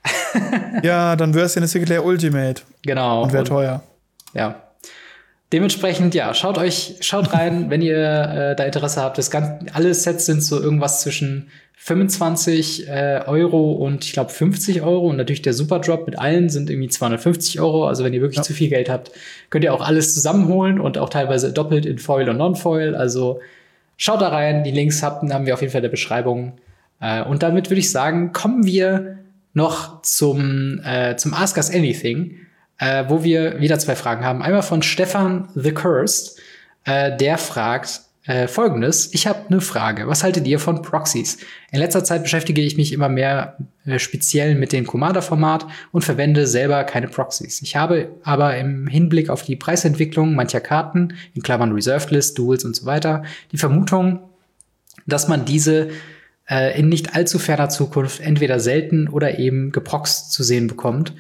Ja, dann wäre es ja eine Secret Layer Ultimate. Genau. Und wäre teuer. Ja. Dementsprechend, schaut rein, wenn ihr da Interesse habt. Alle Sets sind so irgendwas zwischen 25 Euro und ich glaube 50 Euro. Und natürlich der Superdrop mit allen sind irgendwie 250 Euro. Also wenn ihr wirklich zu viel Geld habt, könnt ihr auch alles zusammenholen und auch teilweise doppelt in Foil und Non-Foil. Also schaut da rein. Die Links haben wir auf jeden Fall in der Beschreibung. Und damit würde ich sagen, kommen wir noch zum Ask Us Anything, wo wir wieder 2 Fragen haben. Einmal von Stefan The Cursed. Der fragt Folgendes. Ich habe eine Frage. Was haltet ihr von Proxies? In letzter Zeit beschäftige ich mich immer mehr speziell mit dem Commander-Format und verwende selber keine Proxies. Ich habe aber im Hinblick auf die Preisentwicklung mancher Karten, in Klammern Reserved List, Duels und so weiter, die Vermutung, dass man diese in nicht allzu ferner Zukunft entweder selten oder eben geproxt zu sehen bekommen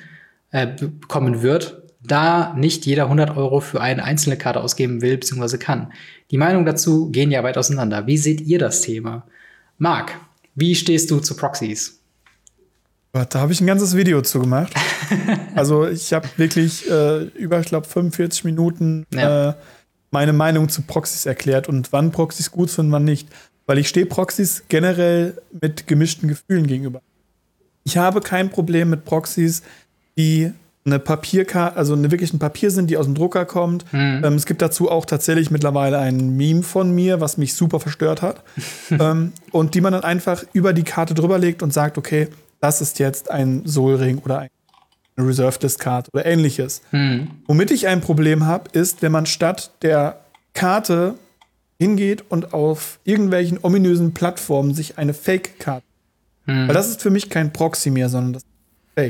wird, da nicht jeder 100 Euro für eine einzelne Karte ausgeben will bzw. kann. Die Meinungen dazu gehen ja weit auseinander. Wie seht ihr das Thema? Marc, wie stehst du zu Proxies? Da habe ich ein ganzes Video zu gemacht. Also ich habe wirklich über, ich glaube, 45 Minuten meine Meinung zu Proxies erklärt und wann Proxies gut sind, wann nicht. Weil ich stehe Proxies generell mit gemischten Gefühlen gegenüber. Ich habe kein Problem mit Proxies, die eine Papierkarte, also wirklich ein Papier sind, die aus dem Drucker kommt. Es gibt dazu auch tatsächlich mittlerweile ein Meme von mir, was mich super verstört hat. Und die man dann einfach über die Karte drüber legt und sagt, okay, das ist jetzt ein Soul Ring oder eine Reserved List Karte oder ähnliches. Womit ich ein Problem habe, ist, wenn man statt der Karte hingeht und auf irgendwelchen ominösen Plattformen sich eine Fake-Karte. Weil das ist für mich kein Proxy mehr, sondern das ist Fake.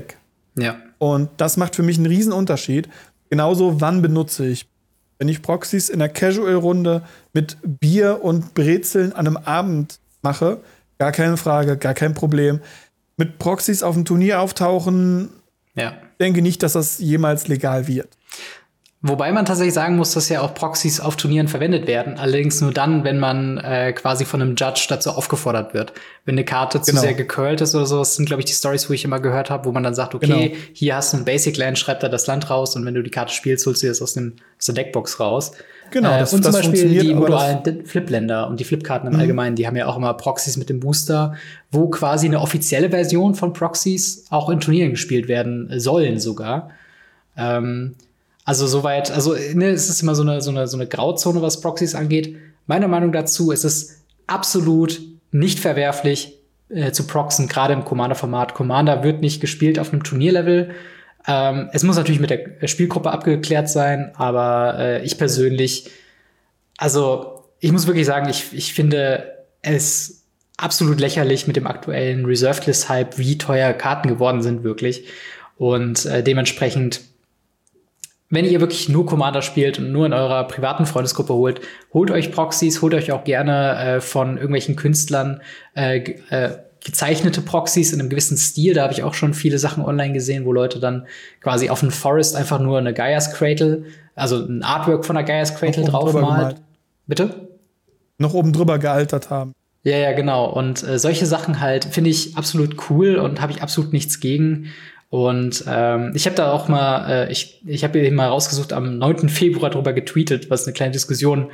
Ja. Und das macht für mich einen riesen Unterschied. Genauso, wann benutze ich. Wenn ich Proxys in der Casual-Runde mit Bier und Brezeln an einem Abend mache, gar keine Frage, gar kein Problem. Mit Proxys auf dem Turnier auftauchen, denke nicht, dass das jemals legal wird. Wobei man tatsächlich sagen muss, dass ja auch Proxys auf Turnieren verwendet werden. Allerdings nur dann, wenn man quasi von einem Judge dazu aufgefordert wird. Wenn eine Karte zu sehr gecurlt ist oder so, das sind, glaube ich, die Stories, wo ich immer gehört habe, wo man dann sagt, okay, hier hast du ein Basic Land, schreib da das Land raus und wenn du die Karte spielst, holst du das aus der Deckbox raus. Genau, das und zum Beispiel die modalen das Flip-Länder und die Flip-Karten im Allgemeinen, die haben ja auch immer Proxys mit dem Booster, wo quasi eine offizielle Version von Proxys auch in Turnieren gespielt werden sollen sogar. Also soweit, es ist immer so eine Grauzone, was Proxys angeht. Meiner Meinung dazu ist es absolut nicht verwerflich zu proxen, gerade im Commander-Format. Commander wird nicht gespielt auf einem Turnierlevel. Es muss natürlich mit der Spielgruppe abgeklärt sein, aber ich persönlich, ich muss wirklich sagen, ich finde es absolut lächerlich mit dem aktuellen Reserved-List-Hype, wie teuer Karten geworden sind wirklich. Und dementsprechend, wenn ihr wirklich nur Commander spielt und nur in eurer privaten Freundesgruppe holt euch Proxys, holt euch auch gerne von irgendwelchen Künstlern gezeichnete Proxys in einem gewissen Stil. Da habe ich auch schon viele Sachen online gesehen, wo Leute dann quasi auf einen Forest einfach nur eine Gaia's Cradle, also ein Artwork von einer Gaia's Cradle draufmalt. Bitte? Noch oben drüber gealtert haben. Ja, genau. Und solche Sachen halt finde ich absolut cool und habe ich absolut nichts gegen. Und ich habe da auch mal, ich habe eben mal rausgesucht, am 9. Februar drüber getweetet, was eine kleine Diskussion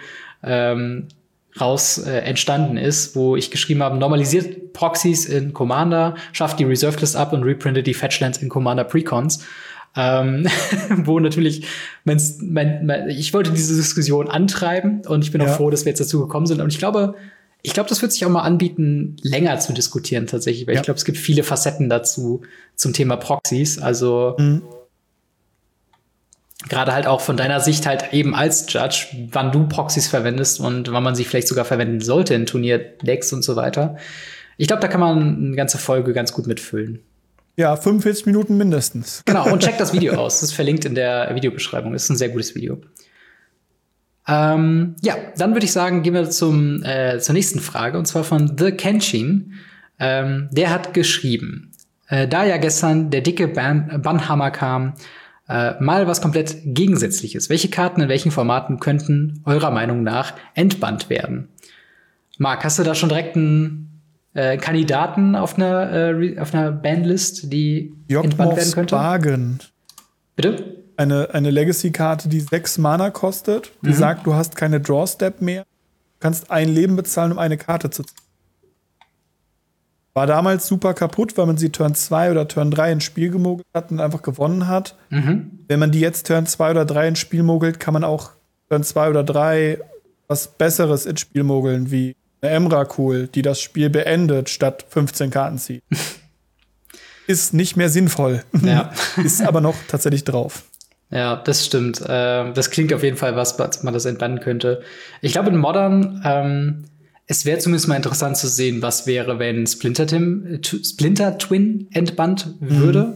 entstanden ist, wo ich geschrieben habe, normalisiert Proxys in Commander, schafft die Reserved List ab und reprintet die Fetchlands in Commander Precons. Wo natürlich, ich wollte diese Diskussion antreiben und ich bin auch froh, dass wir jetzt dazu gekommen sind. Und ich glaube, das wird sich auch mal anbieten, länger zu diskutieren tatsächlich, weil ich glaube, es gibt viele Facetten dazu zum Thema Proxys. Also gerade halt auch von deiner Sicht halt eben als Judge, wann du Proxys verwendest und wann man sie vielleicht sogar verwenden sollte in Turnierdecks und so weiter. Ich glaube, da kann man eine ganze Folge ganz gut mitfüllen. Ja, 45 Minuten mindestens. Genau, und checkt das Video aus. Das ist verlinkt in der Videobeschreibung. Das ist ein sehr gutes Video. Dann würde ich sagen, gehen wir zur nächsten Frage, und zwar von The Kenshin. Der hat geschrieben, da ja gestern der dicke Bannhammer kam, mal was komplett Gegensätzliches. Welche Karten in welchen Formaten könnten eurer Meinung nach entbannt werden? Marc, hast du da schon direkt einen Kandidaten auf einer Bandlist, die entbannt werden könnte? Wagen. Bitte? Eine Legacy-Karte, die 6 Mana kostet, die sagt, du hast keine Draw-Step mehr, du kannst ein Leben bezahlen, um eine Karte zu ziehen. War damals super kaputt, weil man sie Turn 2 oder Turn 3 ins Spiel gemogelt hat und einfach gewonnen hat. Wenn man die jetzt Turn 2 oder 3 ins Spiel mogelt, kann man auch Turn 2 oder 3 was Besseres ins Spiel mogeln, wie eine Emrakul, die das Spiel beendet, statt 15 Karten zieht. Ist nicht mehr sinnvoll. Ja. Ist aber noch tatsächlich drauf. Ja, das stimmt. Das klingt auf jeden Fall was man das entbannen könnte. Ich glaube, in Modern, es wäre zumindest mal interessant zu sehen, was wäre, wenn Splinter Twin entbannt würde.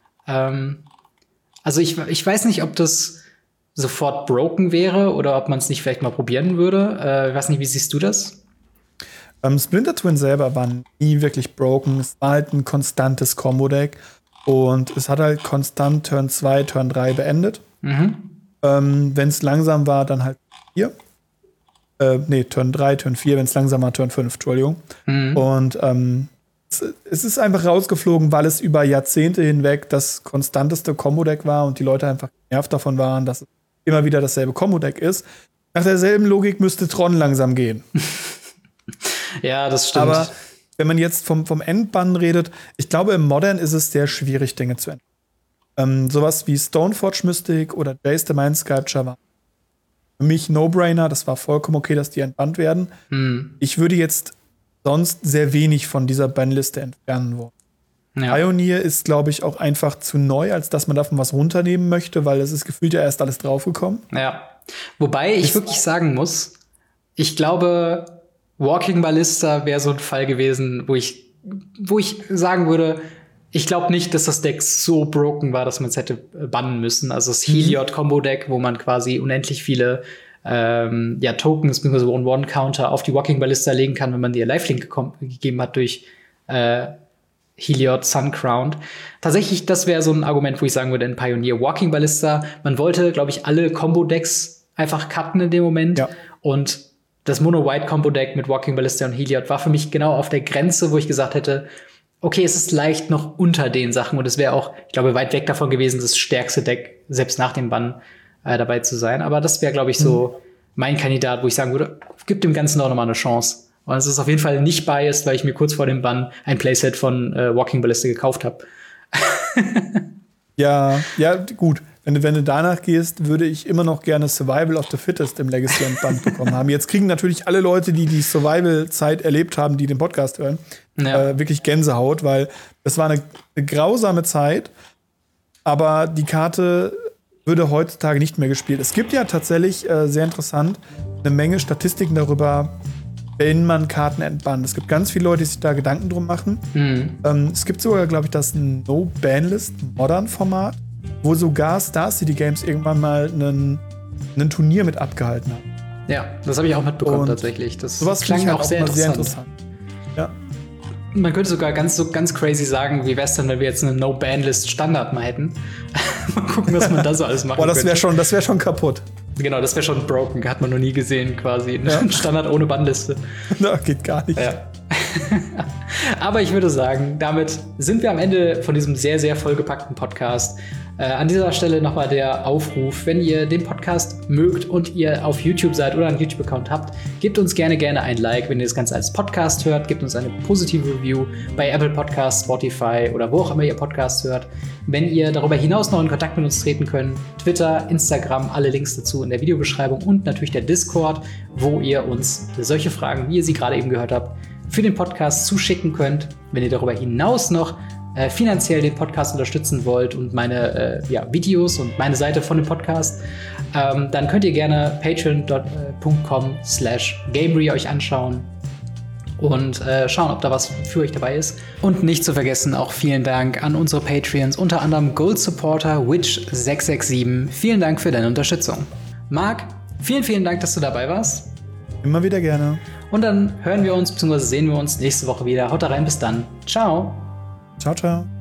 Also ich weiß nicht, ob das sofort broken wäre oder ob man es nicht vielleicht mal probieren würde. Ich weiß nicht, wie siehst du das? Splinter Twin selber war nie wirklich broken. Es war halt ein konstantes Combo-Deck. Und es hat halt konstant Turn 2, Turn 3 beendet. Wenn es langsam war, dann halt 4. Turn 3, Turn 4, wenn es langsam war, Turn 5, Entschuldigung. Und es ist einfach rausgeflogen, weil es über Jahrzehnte hinweg das konstanteste Combo-Deck war und die Leute einfach genervt davon waren, dass es immer wieder dasselbe Combo-Deck ist. Nach derselben Logik müsste Tron langsam gehen. Ja, das stimmt. Aber wenn man jetzt vom Endbann redet, ich glaube, im Modern ist es sehr schwierig, Dinge zu entbannen. Sowas wie Stoneforge Mystic oder Jace the Mind Sculpture war für mich No-Brainer. Das war vollkommen okay, dass die entbannt werden. Ich würde jetzt sonst sehr wenig von dieser Bannliste entfernen wollen. Ja. Pioneer ist, glaube ich, auch einfach zu neu, als dass man davon was runternehmen möchte, weil es ist gefühlt ja erst alles draufgekommen. Ja. Wobei ich wirklich sagen muss, ich glaube, Walking Ballista wäre so ein Fall gewesen, wo ich sagen würde, ich glaube nicht, dass das Deck so broken war, dass man es hätte bannen müssen. Also das Heliod-Combo-Deck, wo man quasi unendlich viele Tokens bzw. One-Counter auf die Walking Ballista legen kann, wenn man dir Lifelink gegeben hat durch Heliod Sun Crowned. Tatsächlich, das wäre so ein Argument, wo ich sagen würde, in Pioneer Walking Ballista, man wollte, glaube ich, alle Combo-Decks einfach cutten in dem Moment. Ja. Und das Mono-White-Combo-Deck mit Walking Ballista und Heliod war für mich genau auf der Grenze, wo ich gesagt hätte, okay, es ist leicht noch unter den Sachen und es wäre auch, ich glaube, weit weg davon gewesen, das stärkste Deck, selbst nach dem Bann, dabei zu sein. Aber das wäre, glaube ich, so mein Kandidat, wo ich sagen würde, gibt dem Ganzen auch noch mal eine Chance. Und es ist auf jeden Fall nicht biased, weil ich mir kurz vor dem Bann ein Playset von Walking Ballista gekauft habe. Ja, gut. Wenn du danach gehst, würde ich immer noch gerne Survival of the Fittest im Legacy Band bekommen haben. Jetzt kriegen natürlich alle Leute, die Survival-Zeit erlebt haben, die den Podcast hören, wirklich Gänsehaut, weil das war eine grausame Zeit, aber die Karte würde heutzutage nicht mehr gespielt. Es gibt ja tatsächlich, sehr interessant, eine Menge Statistiken darüber, wenn man Karten entbannt. Es gibt ganz viele Leute, die sich da Gedanken drum machen. Es gibt sogar, glaube ich, das No-Banlist-Modern-Format, wo sogar Star City Games irgendwann mal einen Turnier mit abgehalten hat. Ja, das habe ich auch mitbekommen tatsächlich. Das sowas klang auch sehr interessant. Ja. Man könnte sogar ganz crazy sagen, wie wär's denn, wenn wir jetzt eine No-Ban-List-Standard mal hätten. Mal gucken, was man da so alles machen könnte. Das wäre schon kaputt. Genau, das wäre schon broken. Hat man noch nie gesehen, quasi. Ein Standard ohne Bannliste. Na, geht gar nicht. Ja. Aber ich würde sagen, damit sind wir am Ende von diesem sehr, sehr vollgepackten Podcast. An dieser Stelle nochmal der Aufruf, wenn ihr den Podcast mögt und ihr auf YouTube seid oder einen YouTube-Account habt, gebt uns gerne ein Like, wenn ihr das Ganze als Podcast hört, gebt uns eine positive Review bei Apple Podcasts, Spotify oder wo auch immer ihr Podcasts hört. Wenn ihr darüber hinaus noch in Kontakt mit uns treten könnt, Twitter, Instagram, alle Links dazu in der Videobeschreibung und natürlich der Discord, wo ihr uns solche Fragen, wie ihr sie gerade eben gehört habt, für den Podcast zuschicken könnt. Wenn ihr darüber hinaus noch finanziell den Podcast unterstützen wollt und meine Videos und meine Seite von dem Podcast, dann könnt ihr gerne patreon.com/gamery euch anschauen und schauen, ob da was für euch dabei ist. Und nicht zu vergessen, auch vielen Dank an unsere Patreons, unter anderem Gold Supporter Witch667. Vielen Dank für deine Unterstützung. Marc, vielen Dank, dass du dabei warst. Immer wieder gerne. Und dann hören wir uns bzw. sehen wir uns nächste Woche wieder. Haut da rein, bis dann. Ciao. Ciao, ciao.